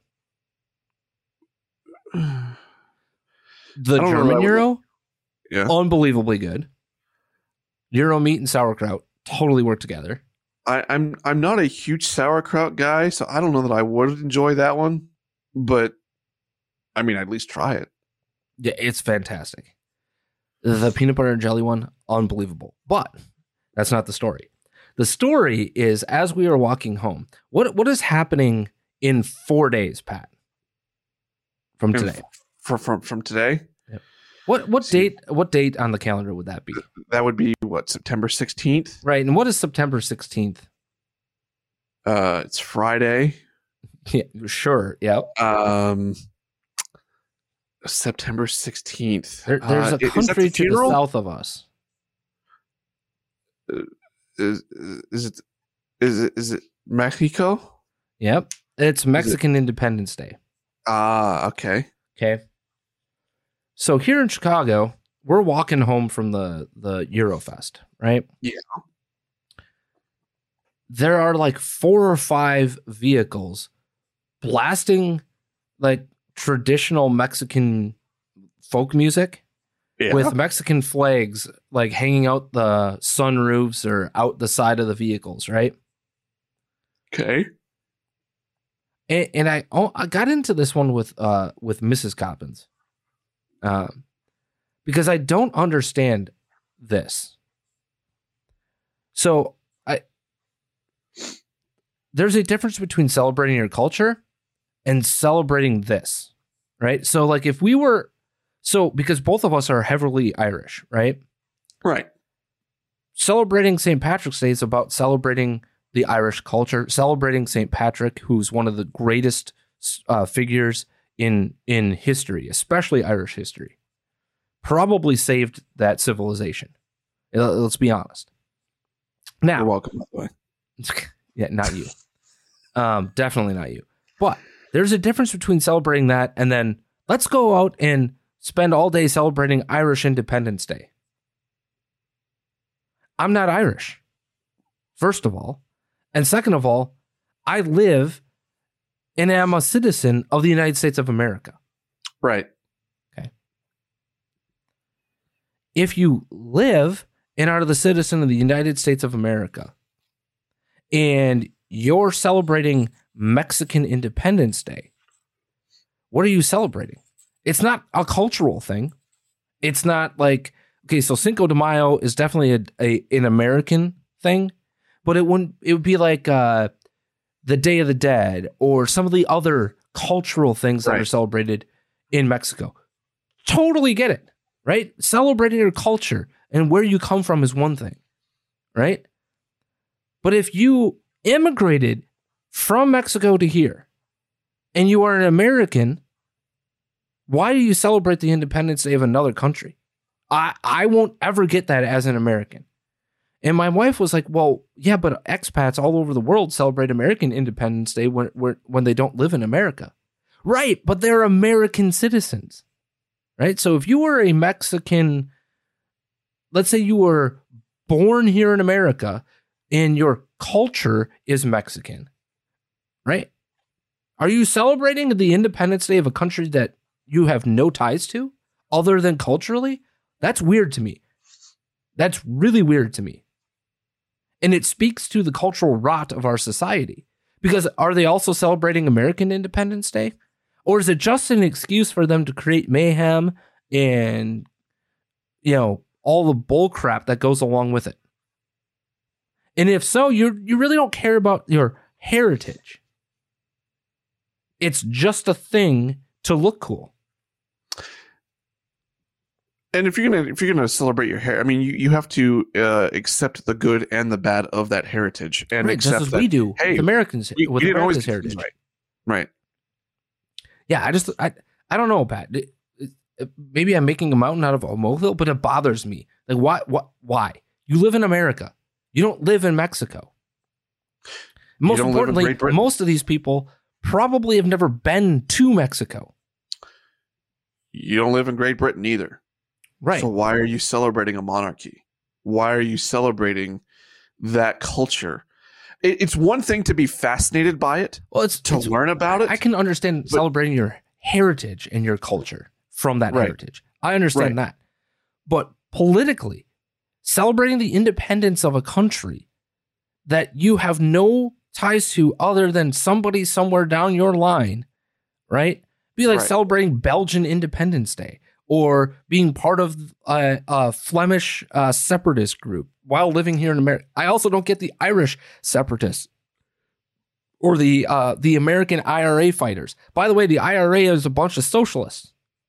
The I don't know German that would- Euro, Yeah. unbelievably good. Euro meat and sauerkraut totally work together. I, I'm I'm not a huge sauerkraut guy, so I don't know that I would enjoy that one. But I mean, at least try it. Yeah, it's fantastic. The peanut butter and jelly one, unbelievable. But that's not the story. The story is as we are walking home. What what is happening in four days, Pat? From today. From from from today, What what See- date what date on the calendar would that be? that would be what, September sixteenth. Right. And what is September sixteenth? Uh, it's Friday. Yeah, sure. Yeah. Um, September sixteenth. There, there's uh, a is that country the to the funeral? south of us. Is, is it is it is it Mexico? Yep. It's Mexican Independence Day. Ah, okay. Okay. So here in Chicago, we're walking home from the, the Eurofest, right? Yeah. There are like four or five vehicles blasting like traditional Mexican folk music Yeah. with Mexican flags like hanging out the sunroofs or out the side of the vehicles, right? Okay. And, and I oh, I got into this one with uh with Missus Coppins, um, because I don't understand this. So I there's a difference between celebrating your culture and celebrating this, right? So like if we were so because both of us are heavily Irish, right? Right. Celebrating Saint Patrick's Day is about celebrating the Irish culture, celebrating Saint Patrick, who's one of the greatest uh, figures in in history, especially Irish history. Probably saved that civilization. Uh, Let's be honest. Now, You're welcome, by the way. yeah, not you. Um, definitely not you. But there's a difference between celebrating that and then let's go out and spend all day celebrating Irish Independence Day. I'm not Irish, first of all. And second of all, I live and am a citizen of the United States of America. Right. If you live and are the citizen of the United States of America and you're celebrating Mexican Independence Day, what are you celebrating? It's not a cultural thing. It's not like, okay, so Cinco de Mayo is definitely a, a an American thing, but it wouldn't. It would be like uh, the Day of the Dead or some of the other cultural things that Right. are celebrated in Mexico. Totally get it, right? Celebrating your culture and where you come from is one thing, right? But if you immigrated from Mexico to here and you are an American, why do you celebrate the Independence Day of another country? I, I won't ever get that as an American. And my wife was like, well, yeah, but expats all over the world celebrate American Independence Day when, when, when they don't live in America. Right, but they're American citizens, right? So if you were a Mexican, let's say you were born here in America and your culture is Mexican, right? Are you celebrating the Independence Day of a country that you have no ties to other than culturally? That's weird to me. That's really weird to me. And it speaks to the cultural rot of our society. Because are they also celebrating American Independence Day? Or is it just an excuse for them to create mayhem and, you know, all the bull crap that goes along with it? And if so, you you really don't care about your heritage. It's just a thing to look cool. And if you're gonna if you're gonna celebrate your hair, I mean, you, you have to uh, accept the good and the bad of that heritage, and right, accept just as that, we do hey, with Americans we, with we America's always, heritage. Right. right. Yeah, I just I I don't know, Pat. It, it, maybe I'm making a mountain out of a molehill, but it bothers me. Like, why? What? Why? You live in America. You don't live in Mexico. Most importantly, most of these people probably have never been to Mexico. You don't live in Great Britain either. Right. So why are you celebrating a monarchy? Why are you celebrating that culture? It, it's one thing to be fascinated by it, well, it's to it's, learn about it. I can understand but, celebrating your heritage and your culture from that right. heritage. I understand right. that. But politically, celebrating the independence of a country that you have no ties to other than somebody somewhere down your line, right? Be like right. celebrating Belgian Independence Day or being part of a, a Flemish uh, separatist group while living here in America. I also don't get the Irish separatists or the uh, the American I R A fighters. By the way, the I R A is a bunch of socialists.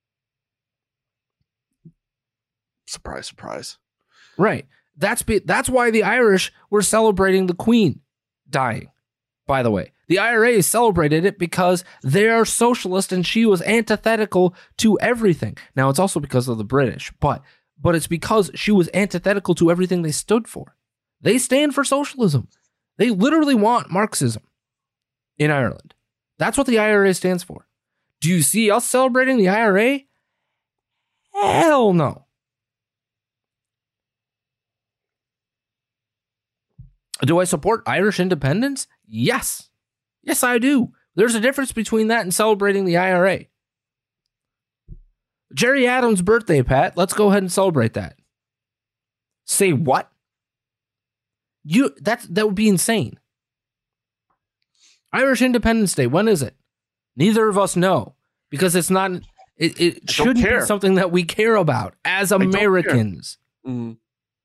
Surprise, surprise. Right. That's be, that's why the Irish were celebrating the Queen dying, by the way. The I R A celebrated it because they are socialist and she was antithetical to everything. Now, it's also because of the British, but but it's because she was antithetical to everything they stood for. They stand for socialism. They literally want Marxism in Ireland. That's what the I R A stands for. Do you see us celebrating the I R A? Hell no. Do I support Irish independence? Yes. Yes, I do. There's a difference between that and celebrating the I R A. Jerry Adams' birthday, Pat. Let's go ahead and celebrate that. Say what? You that that would be insane. Irish Independence Day. When is it? Neither of us know because it's not. It, it shouldn't be something that we care about as Americans. Mm.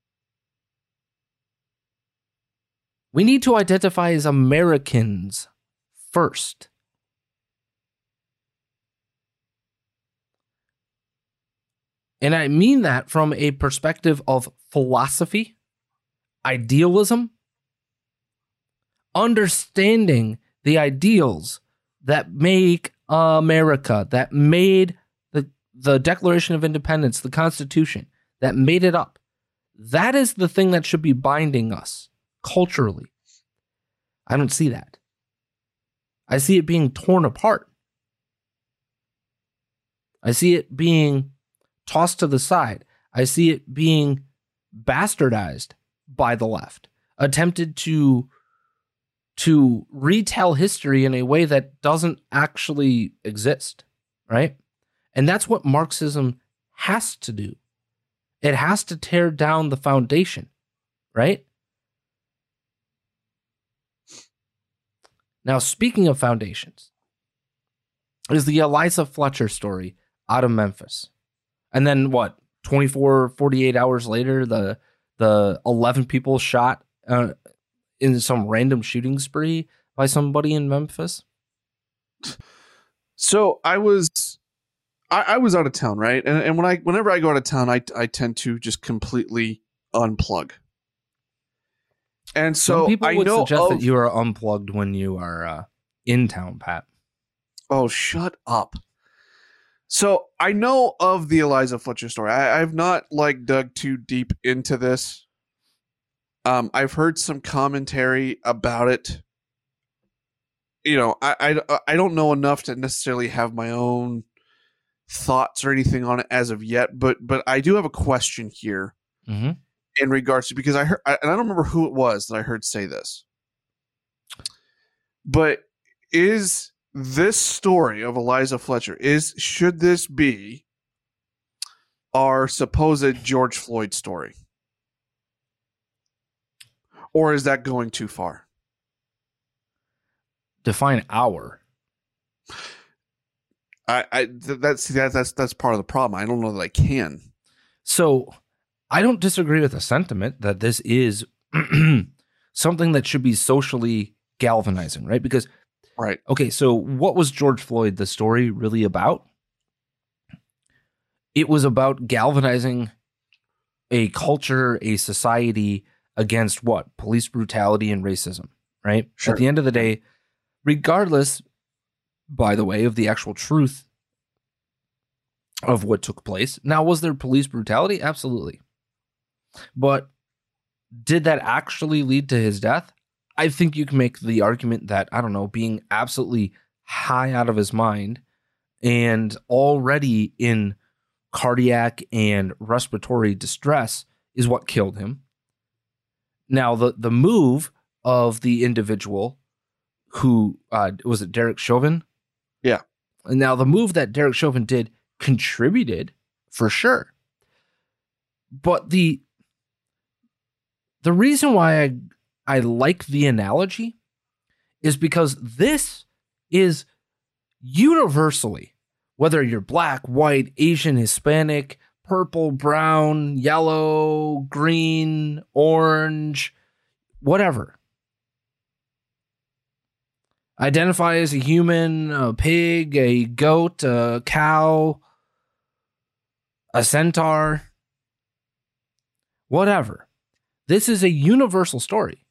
We need to identify as Americans first. And I mean that from a perspective of philosophy, idealism, understanding the ideals that make America, that made the, the Declaration of Independence, the Constitution, that made it up. That is the thing that should be binding us culturally. I don't see that. I see it being torn apart. I see it being tossed to the side. I see it being bastardized by the left, attempted to, to retell history in a way that doesn't actually exist, right? And that's what Marxism has to do. It has to tear down the foundation, right? Now, speaking of foundations, is the Eliza Fletcher story out of Memphis. And then what, twenty-four, forty-eight hours later, the the eleven people shot uh, in some random shooting spree by somebody in Memphis? So I was I, I was out of town, right? And and when I whenever I go out of town, I I tend to just completely unplug. And so Some people I would know suggest of, that you are unplugged when you are uh, in town, Pat. Oh, shut up. So I know of the Eliza Fletcher story. I, I've not like dug too deep into this. Um, I've heard some commentary about it. You know, I, I, I don't know enough to necessarily have my own thoughts or anything on it as of yet, but but I do have a question here Mm-hmm. in regards to, because I heard, and I don't remember who it was that I heard say this, but is this story of Eliza Fletcher, is should this be our supposed George Floyd story? Or is that going too far? Define our. I, I th- that's that, that's that's part of the problem. I don't know that I can. So I don't disagree with the sentiment that this is something that should be socially galvanizing, right? Because, right. Okay, so what was George Floyd, the story, really about? It was about galvanizing a culture, a society against what? Police brutality and racism, right? Sure. At the end of the day, regardless, by the way, of the actual truth of what took place. Now, was there police brutality? Absolutely. But did that actually lead to his death? I think you can make the argument that, I don't know, being absolutely high out of his mind and already in cardiac and respiratory distress is what killed him. Now, the, the move of the individual who, uh, was it Derek Chauvin? Yeah. And now the move that Derek Chauvin did contributed for sure. But the the reason why I I like the analogy is because this is universally, whether you're black, white, Asian, Hispanic, purple, brown, yellow, green, orange, whatever. Identify as a human, a pig, a goat, a cow, a centaur, whatever. This is a universal story.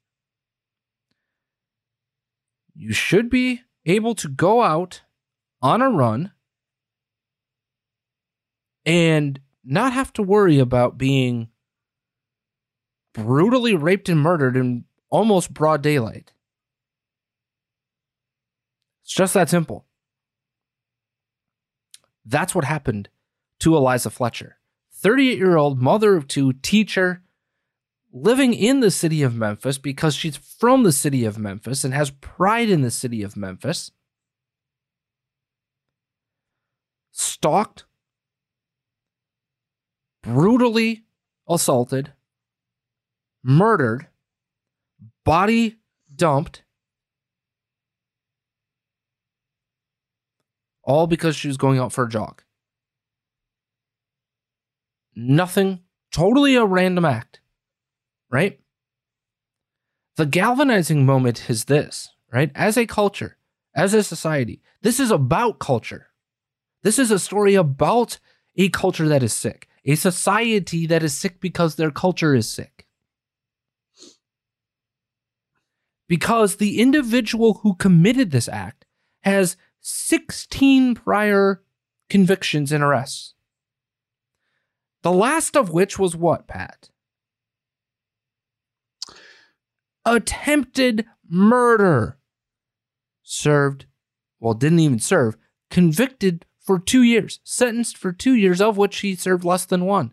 You should be able to go out on a run and not have to worry about being brutally raped and murdered in almost broad daylight. It's just that simple. That's what happened to Eliza Fletcher. thirty-eight-year-old mother of two, teacher, living in the city of Memphis because she's from the city of Memphis and has pride in the city of Memphis. Stalked, brutally assaulted, murdered, body dumped, all because she was going out for a jog. Nothing, totally a random act, right? The galvanizing moment is this, right? As a culture, as a society, this is about culture. This is a story about a culture that is sick, a society that is sick because their culture is sick. Because the individual who committed this act has sixteen prior convictions and arrests. The last of which was what, Pat? Attempted murder. Served, well, didn't even serve, convicted for two years, sentenced for two years, of which he served less than one.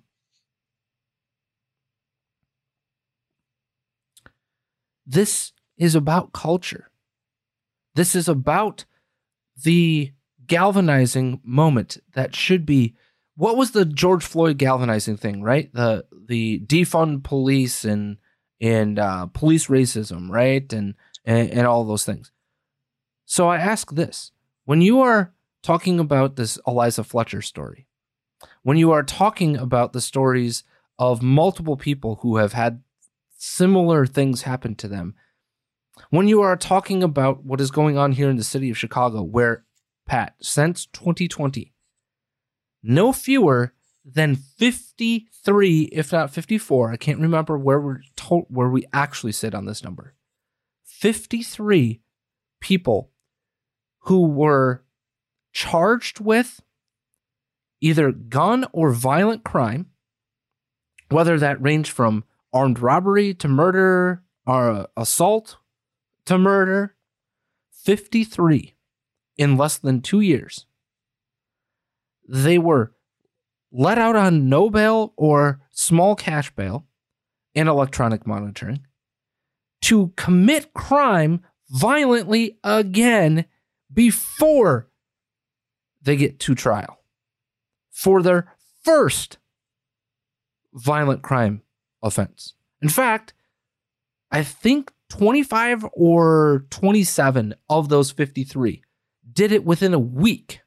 This is about culture. This is about the galvanizing moment that should be, what was the George Floyd galvanizing thing, right? The the defund police and and uh, police racism, right? And, and and all those things. So I ask this: when you are talking about this Eliza Fletcher story, when you are talking about the stories of multiple people who have had similar things happen to them, when you are talking about what is going on here in the city of Chicago, where, Pat, since twenty twenty, no fewer than fifty-three, if not fifty-four. I can't remember where we're told, where we actually sit on this number. fifty-three people who were charged with either gun or violent crime, whether that ranged from armed robbery to murder or assault to murder. fifty-three in less than two years. They were let out on no bail or small cash bail and electronic monitoring to commit crime violently again before they get to trial for their first violent crime offense. In fact, I think twenty-five or twenty-seven of those fifty-three did it within a week.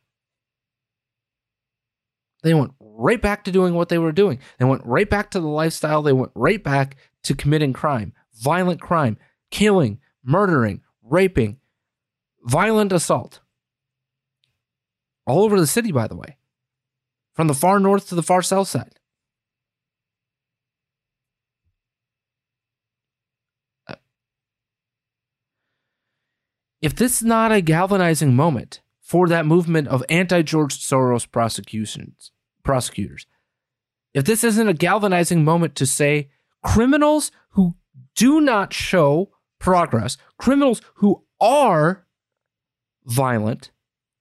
They went right back to doing what they were doing. They went right back to the lifestyle. They went right back to committing crime, violent crime, killing, murdering, raping, violent assault. All over the city, by the way. From the far north to the far south side. If this is not a galvanizing moment for that movement of anti-George Soros prosecutions, prosecutors, if this isn't a galvanizing moment to say criminals who do not show progress, criminals who are violent,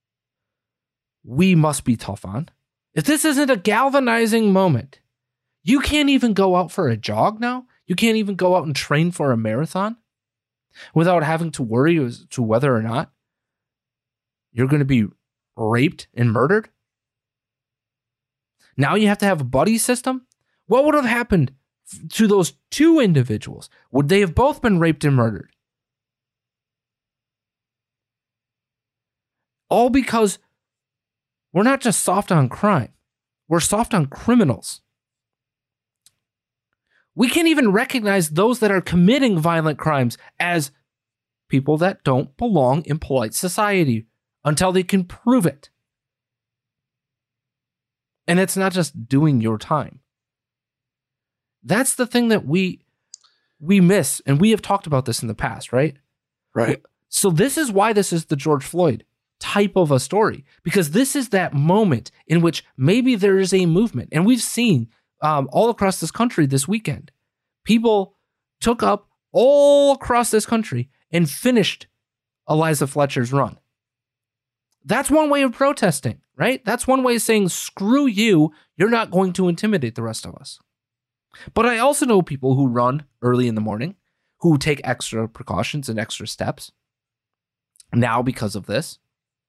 we must be tough on. If this isn't a galvanizing moment, you can't even go out for a jog now. You can't even go out and train for a marathon without having to worry as to whether or not you're going to be raped and murdered. Now you have to have a buddy system. What would have happened to those two individuals? Would they have both been raped and murdered? All because we're not just soft on crime. We're soft on criminals. We can't even recognize those that are committing violent crimes as people that don't belong in polite society until they can prove it. And it's not just doing your time. That's the thing that we we miss, and we have talked about this in the past, right? Right. So this is why this is the George Floyd type of a story, because this is that moment in which maybe there is a movement. And we've seen um, all across this country this weekend, people took up all across this country and finished Eliza Fletcher's run. That's one way of protesting, right? That's one way of saying, screw you, you're not going to intimidate the rest of us. But I also know people who run early in the morning, who take extra precautions and extra steps now because of this.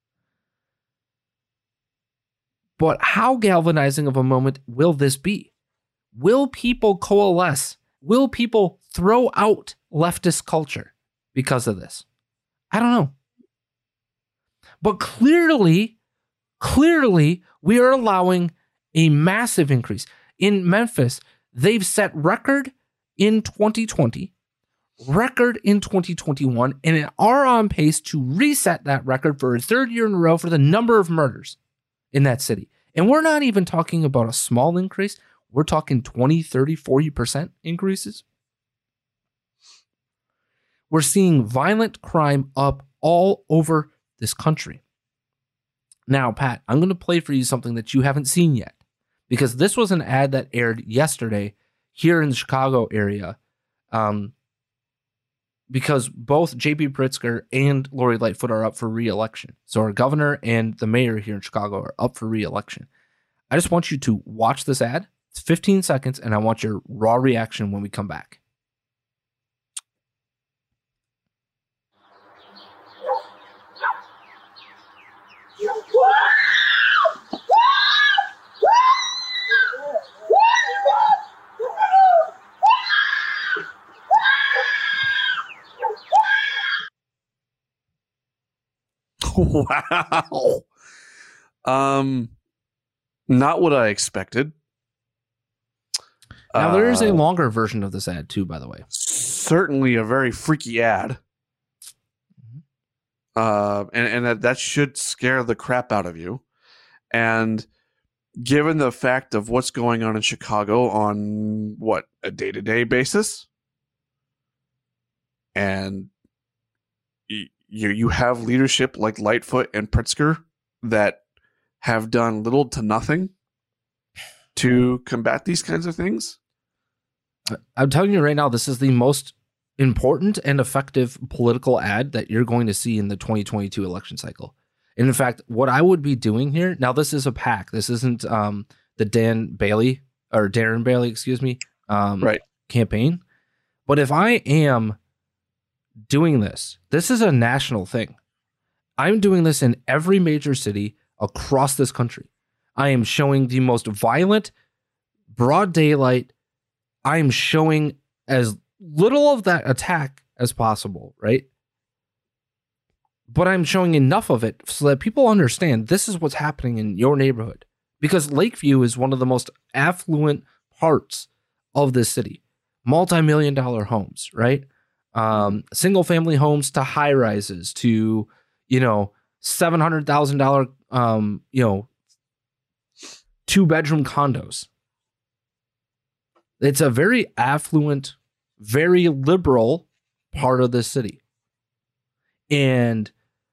But how galvanizing of a moment will this be? Will people coalesce? Will people throw out leftist culture because of this? I don't know. But clearly, clearly, we are allowing a massive increase. In Memphis, they've set record in twenty twenty, record in twenty twenty-one, and are on pace to reset that record for a third year in a row for the number of murders in that city. And we're not even talking about a small increase. We're talking twenty, thirty, forty percent increases. We're seeing violent crime up all over this country. Now, Pat, I'm going to play for you something that you haven't seen yet, because this was an ad that aired yesterday here in the Chicago area, um, because both J B Pritzker and Lori Lightfoot are up for re-election. So our governor and the mayor here in Chicago are up for re-election. I just want you to watch this ad. It's fifteen seconds, and I want your raw reaction when we come back. Wow. Um, not what I expected. Now, there is a Uh, longer version of this ad, too, by the way. Certainly a very freaky ad. Uh, and and that, that should scare the crap out of you. And given the fact of what's going on in Chicago on what, a day-to-day basis, and you you have leadership like Lightfoot and Pritzker that have done little to nothing to combat these kinds of things. I'm telling you right now, this is the most important and effective political ad that you're going to see in the twenty twenty-two election cycle. And in fact, what I would be doing here, now this is a PAC. This isn't um, the Dan Bailey or Darren Bailey, excuse me, um, right. campaign. But if I am doing this, this is a national thing. I'm doing this in every major city across this country. I am showing the most violent, broad daylight. I am showing as little of that attack as possible, right? But I'm showing enough of it so that people understand this is what's happening in your neighborhood. Because Lakeview is one of the most affluent parts of this city. Multi-million dollar homes, right? Um, single family homes to high rises to, you know, seven hundred thousand dollars, um, you know, two bedroom condos. It's a very affluent, very liberal part of the city. And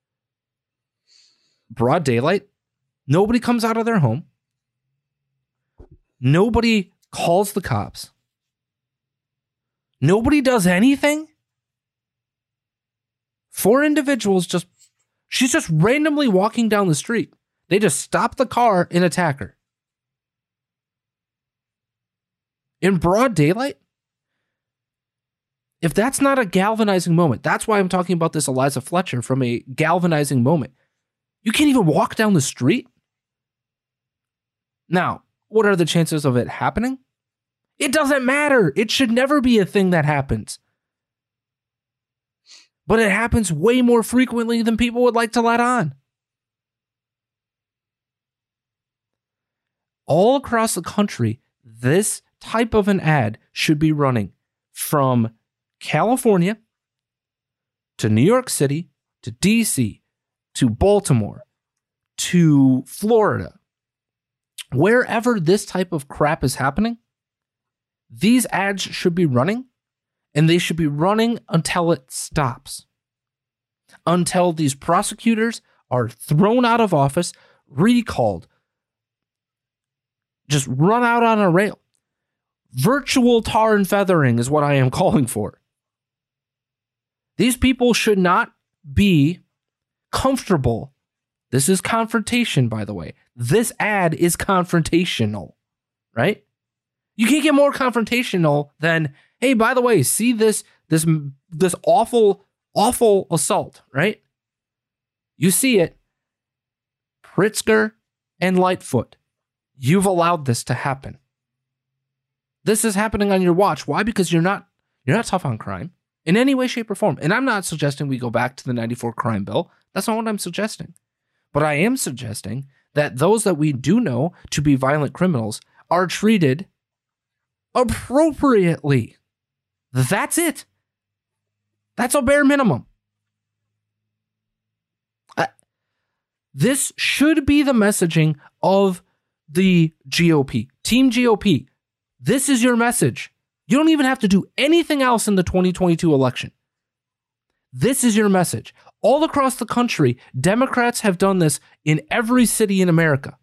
broad daylight, nobody comes out of their home. Nobody calls the cops. Nobody does anything. Four individuals just, she's just randomly walking down the street. They just stop the car and attack her. In broad daylight? If that's not a galvanizing moment, that's why I'm talking about this Eliza Fletcher from a galvanizing moment. You can't even walk down the street? Now, what are the chances of it happening? It doesn't matter. It should never be a thing that happens. But it happens way more frequently than people would like to let on. All across the country, this type of an ad should be running from California to New York City to D C to Baltimore to Florida. Wherever this type of crap is happening, these ads should be running, and they should be running until it stops. Until these prosecutors are thrown out of office, recalled, just run out on a rail. Virtual tar and feathering is what I am calling for. These people should not be comfortable. This is confrontation, by the way. This ad is confrontational, right? You can't get more confrontational than, hey, by the way, see this this this awful, awful assault, right? You see it. Pritzker and Lightfoot, you've allowed this to happen. This is happening on your watch. Why? Because you're not you're not tough on crime in any way, shape, or form. And I'm not suggesting we go back to the ninety-four crime bill. That's not what I'm suggesting. But I am suggesting that those that we do know to be violent criminals are treated appropriately. That's it. That's a bare minimum. Uh, this should be the messaging of the G O P. Team G O P. This is your message. You don't even have to do anything else in the twenty twenty-two election. This is your message. All across the country, Democrats have done this in every city in America.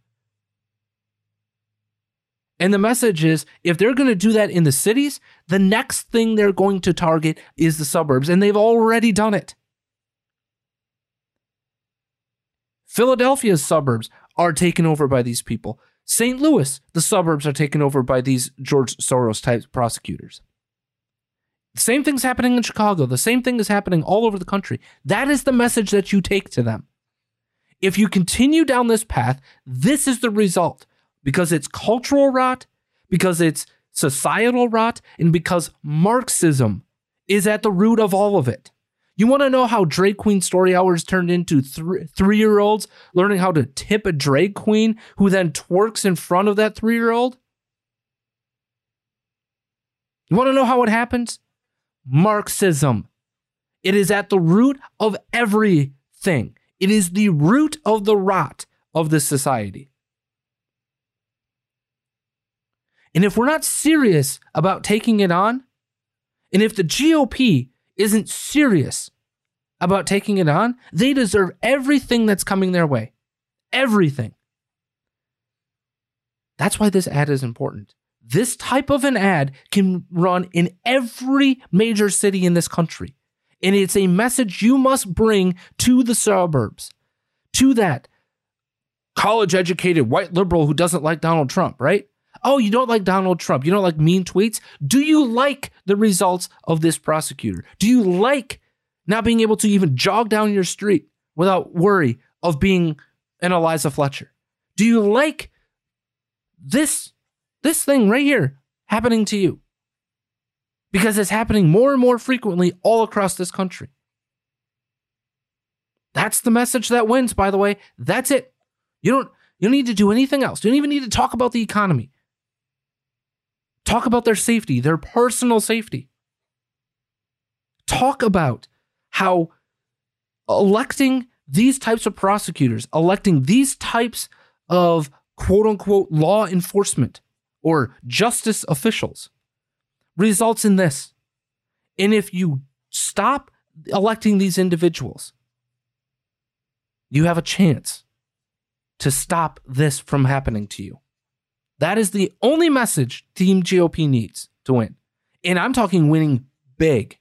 And the message is, if they're going to do that in the cities, the next thing they're going to target is the suburbs, and they've already done it. Philadelphia's suburbs are taken over by these people. Saint Louis, the suburbs are taken over by these George Soros-type prosecutors. The same thing's happening in Chicago. The same thing is happening all over the country. That is the message that you take to them. If you continue down this path, this is the result. Because it's cultural rot, because it's societal rot, and because Marxism is at the root of all of it. You want to know how drag queen story hours turned into th- three-year-olds learning how to tip a drag queen who then twerks in front of that three-year-old? You want to know how it happens? Marxism. It is at the root of everything. It is the root of the rot of this society. And if we're not serious about taking it on, and if the G O P isn't serious about taking it on, they deserve everything that's coming their way. Everything. That's why this ad is important. This type of an ad can run in every major city in this country. And it's a message you must bring to the suburbs, to that college-educated white liberal who doesn't like Donald Trump, right? Oh, you don't like Donald Trump. You don't like mean tweets. Do you like the results of this prosecutor? Do you like not being able to even jog down your street without worry of being an Eliza Fletcher? Do you like this, this thing right here happening to you? Because it's happening more and more frequently all across this country. That's the message that wins, by the way. That's it. You don't, you don't need to do anything else. You don't even need to talk about the economy. Talk about their safety, their personal safety. Talk about how electing these types of prosecutors, electing these types of quote unquote law enforcement or justice officials results in this. And if you stop electing these individuals, you have a chance to stop this from happening to you. That is the only message Team G O P needs to win. And I'm talking winning big.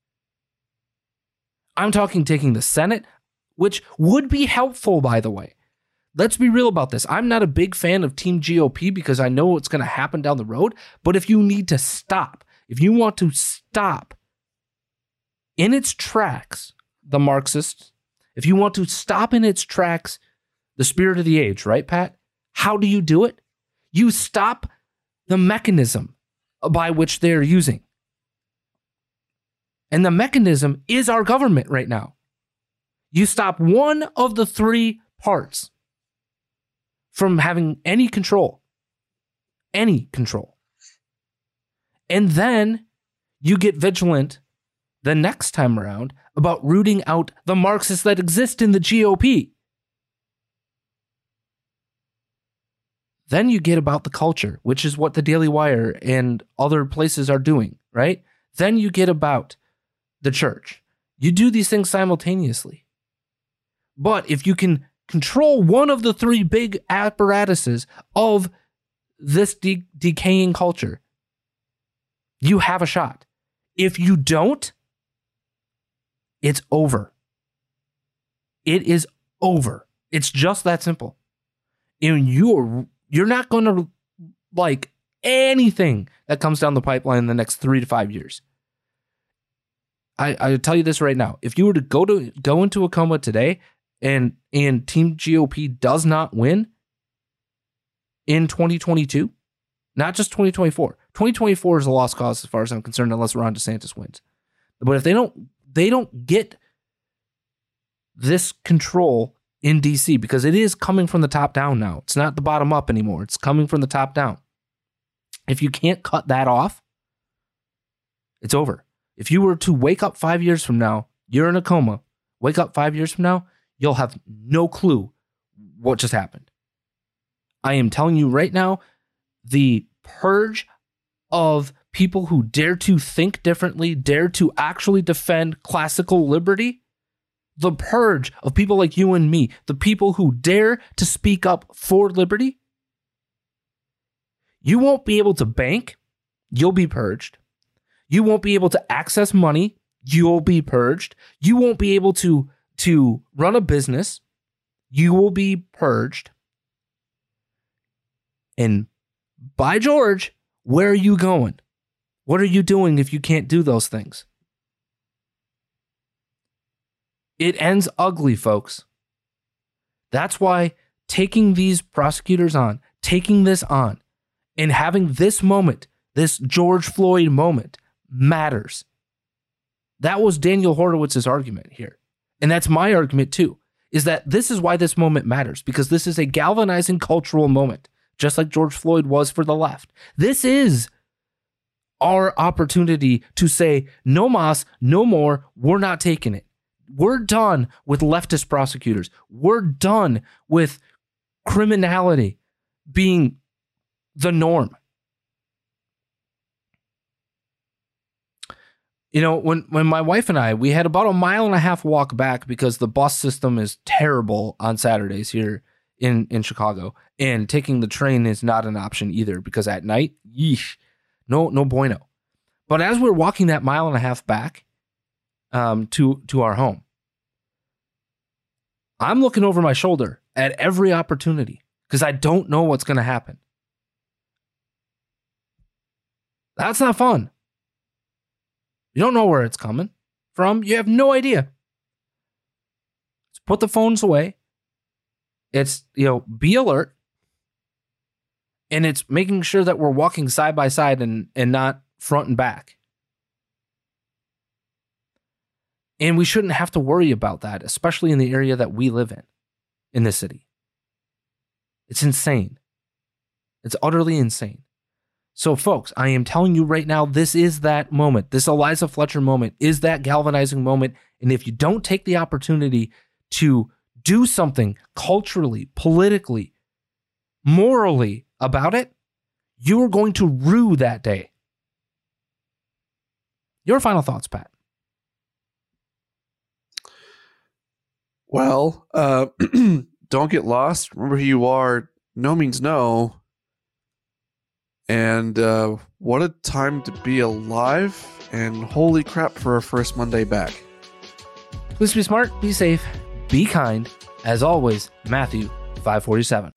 I'm talking taking the Senate, which would be helpful, by the way. Let's be real about this. I'm not a big fan of Team G O P because I know what's going to happen down the road. But if you need to stop, if you want to stop in its tracks, the Marxists, if you want to stop in its tracks the spirit of the age, right, Pat? How do you do it? You stop the mechanism by which they're using. And the mechanism is our government right now. You stop one of the three parts from having any control. Any control. And then you get vigilant the next time around about rooting out the Marxists that exist in the G O P. Then you get about the culture, which is what the Daily Wire and other places are doing, right? Then you get about the church. You do these things simultaneously. But if you can control one of the three big apparatuses of this de- decaying culture, you have a shot. If you don't, it's over. It is over. It's just that simple. And you're you're not going to like anything that comes down the pipeline in the next three to five years. I, I tell you this right now. If you were to go to go into a coma today and and Team G O P does not win in twenty twenty-two, not just twenty twenty-four. twenty twenty-four is a lost cause as far as I'm concerned, unless Ron DeSantis wins. But if they don't they don't get this control in D C, because it is coming from the top down now. It's not the bottom up anymore. It's coming from the top down. If you can't cut that off, it's over. If you were to wake up five years from now, you're in a coma, wake up five years from now, you'll have no clue what just happened. I am telling you right now, the purge of people who dare to think differently, dare to actually defend classical liberty, the purge of people like you and me, the people who dare to speak up for liberty, you won't be able to bank, you'll be purged. You won't be able to access money, you'll be purged. You won't be able to, to run a business, you will be purged. And by George, where are you going? What are you doing if you can't do those things? It ends ugly, folks. That's why taking these prosecutors on, taking this on, and having this moment, this George Floyd moment, matters. That was Daniel Horowitz's argument here. And that's my argument too, is that this is why this moment matters, because this is a galvanizing cultural moment, just like George Floyd was for the left. This is our opportunity to say, no mas, no more, we're not taking it. We're done with leftist prosecutors. We're done with criminality being the norm. You know, when, when my wife and I, we had about a mile and a half walk back because the bus system is terrible on Saturdays here in, in Chicago. And taking the train is not an option either because at night, yeesh, no, no bueno. But as we're walking that mile and a half back um, to, to our home, I'm looking over my shoulder at every opportunity because I don't know what's going to happen. That's not fun. You don't know where it's coming from. You have no idea. So put the phones away. It's, you know, be alert. And it's making sure that we're walking side by side and, and not front and back. And we shouldn't have to worry about that, especially in the area that we live in, in this city. It's insane. It's utterly insane. So, folks, I am telling you right now, this is that moment. This Eliza Fletcher moment is that galvanizing moment. And if you don't take the opportunity to do something culturally, politically, morally about it, you are going to rue that day. Your final thoughts, Pat? Well, uh, don't get lost. Remember who you are. No means no. And uh, what a time to be alive. And holy crap for our first Monday back. Please be smart, be safe, be kind. As always, Matthew five forty-seven.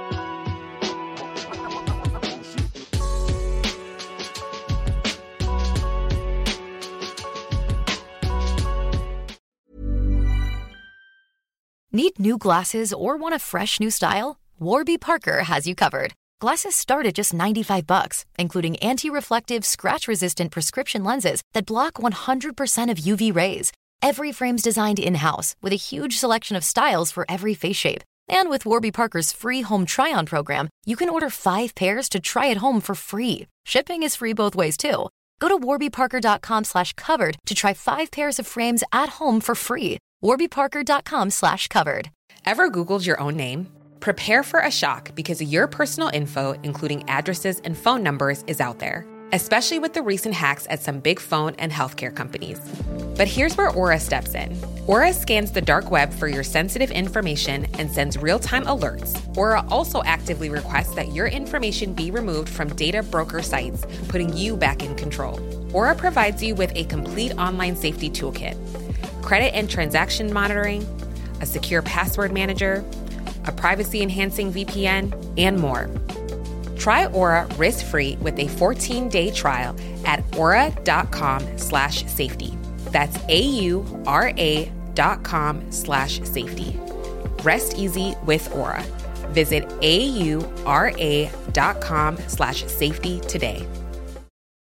Need new glasses or want a fresh new style? Warby Parker has you covered. Glasses start at just ninety-five bucks, including anti-reflective, scratch-resistant prescription lenses that block one hundred percent of U V rays. Every frame's designed in-house with a huge selection of styles for every face shape. And with Warby Parker's free home try-on program, you can order five pairs to try at home for free. Shipping is free both ways, too. Go to warbyparker.com slash covered to try five pairs of frames at home for free. warbyparker.com slash covered. Ever Googled your own name? Prepare for a shock because your personal info, including addresses and phone numbers, is out there, especially with the recent hacks at some big phone and healthcare companies. But here's where Aura steps in. Aura scans the dark web for your sensitive information and sends real-time alerts. Aura also actively requests that your information be removed from data broker sites, putting you back in control. Aura provides you with a complete online safety toolkit, credit and transaction monitoring, a secure password manager, a privacy-enhancing V P N, and more. Try Aura risk-free with a fourteen-day trial at aura.com slash safety. That's A-U-R-A dot com slash safety. Rest easy with Aura. Visit A-U-R-A dot com slash safety today.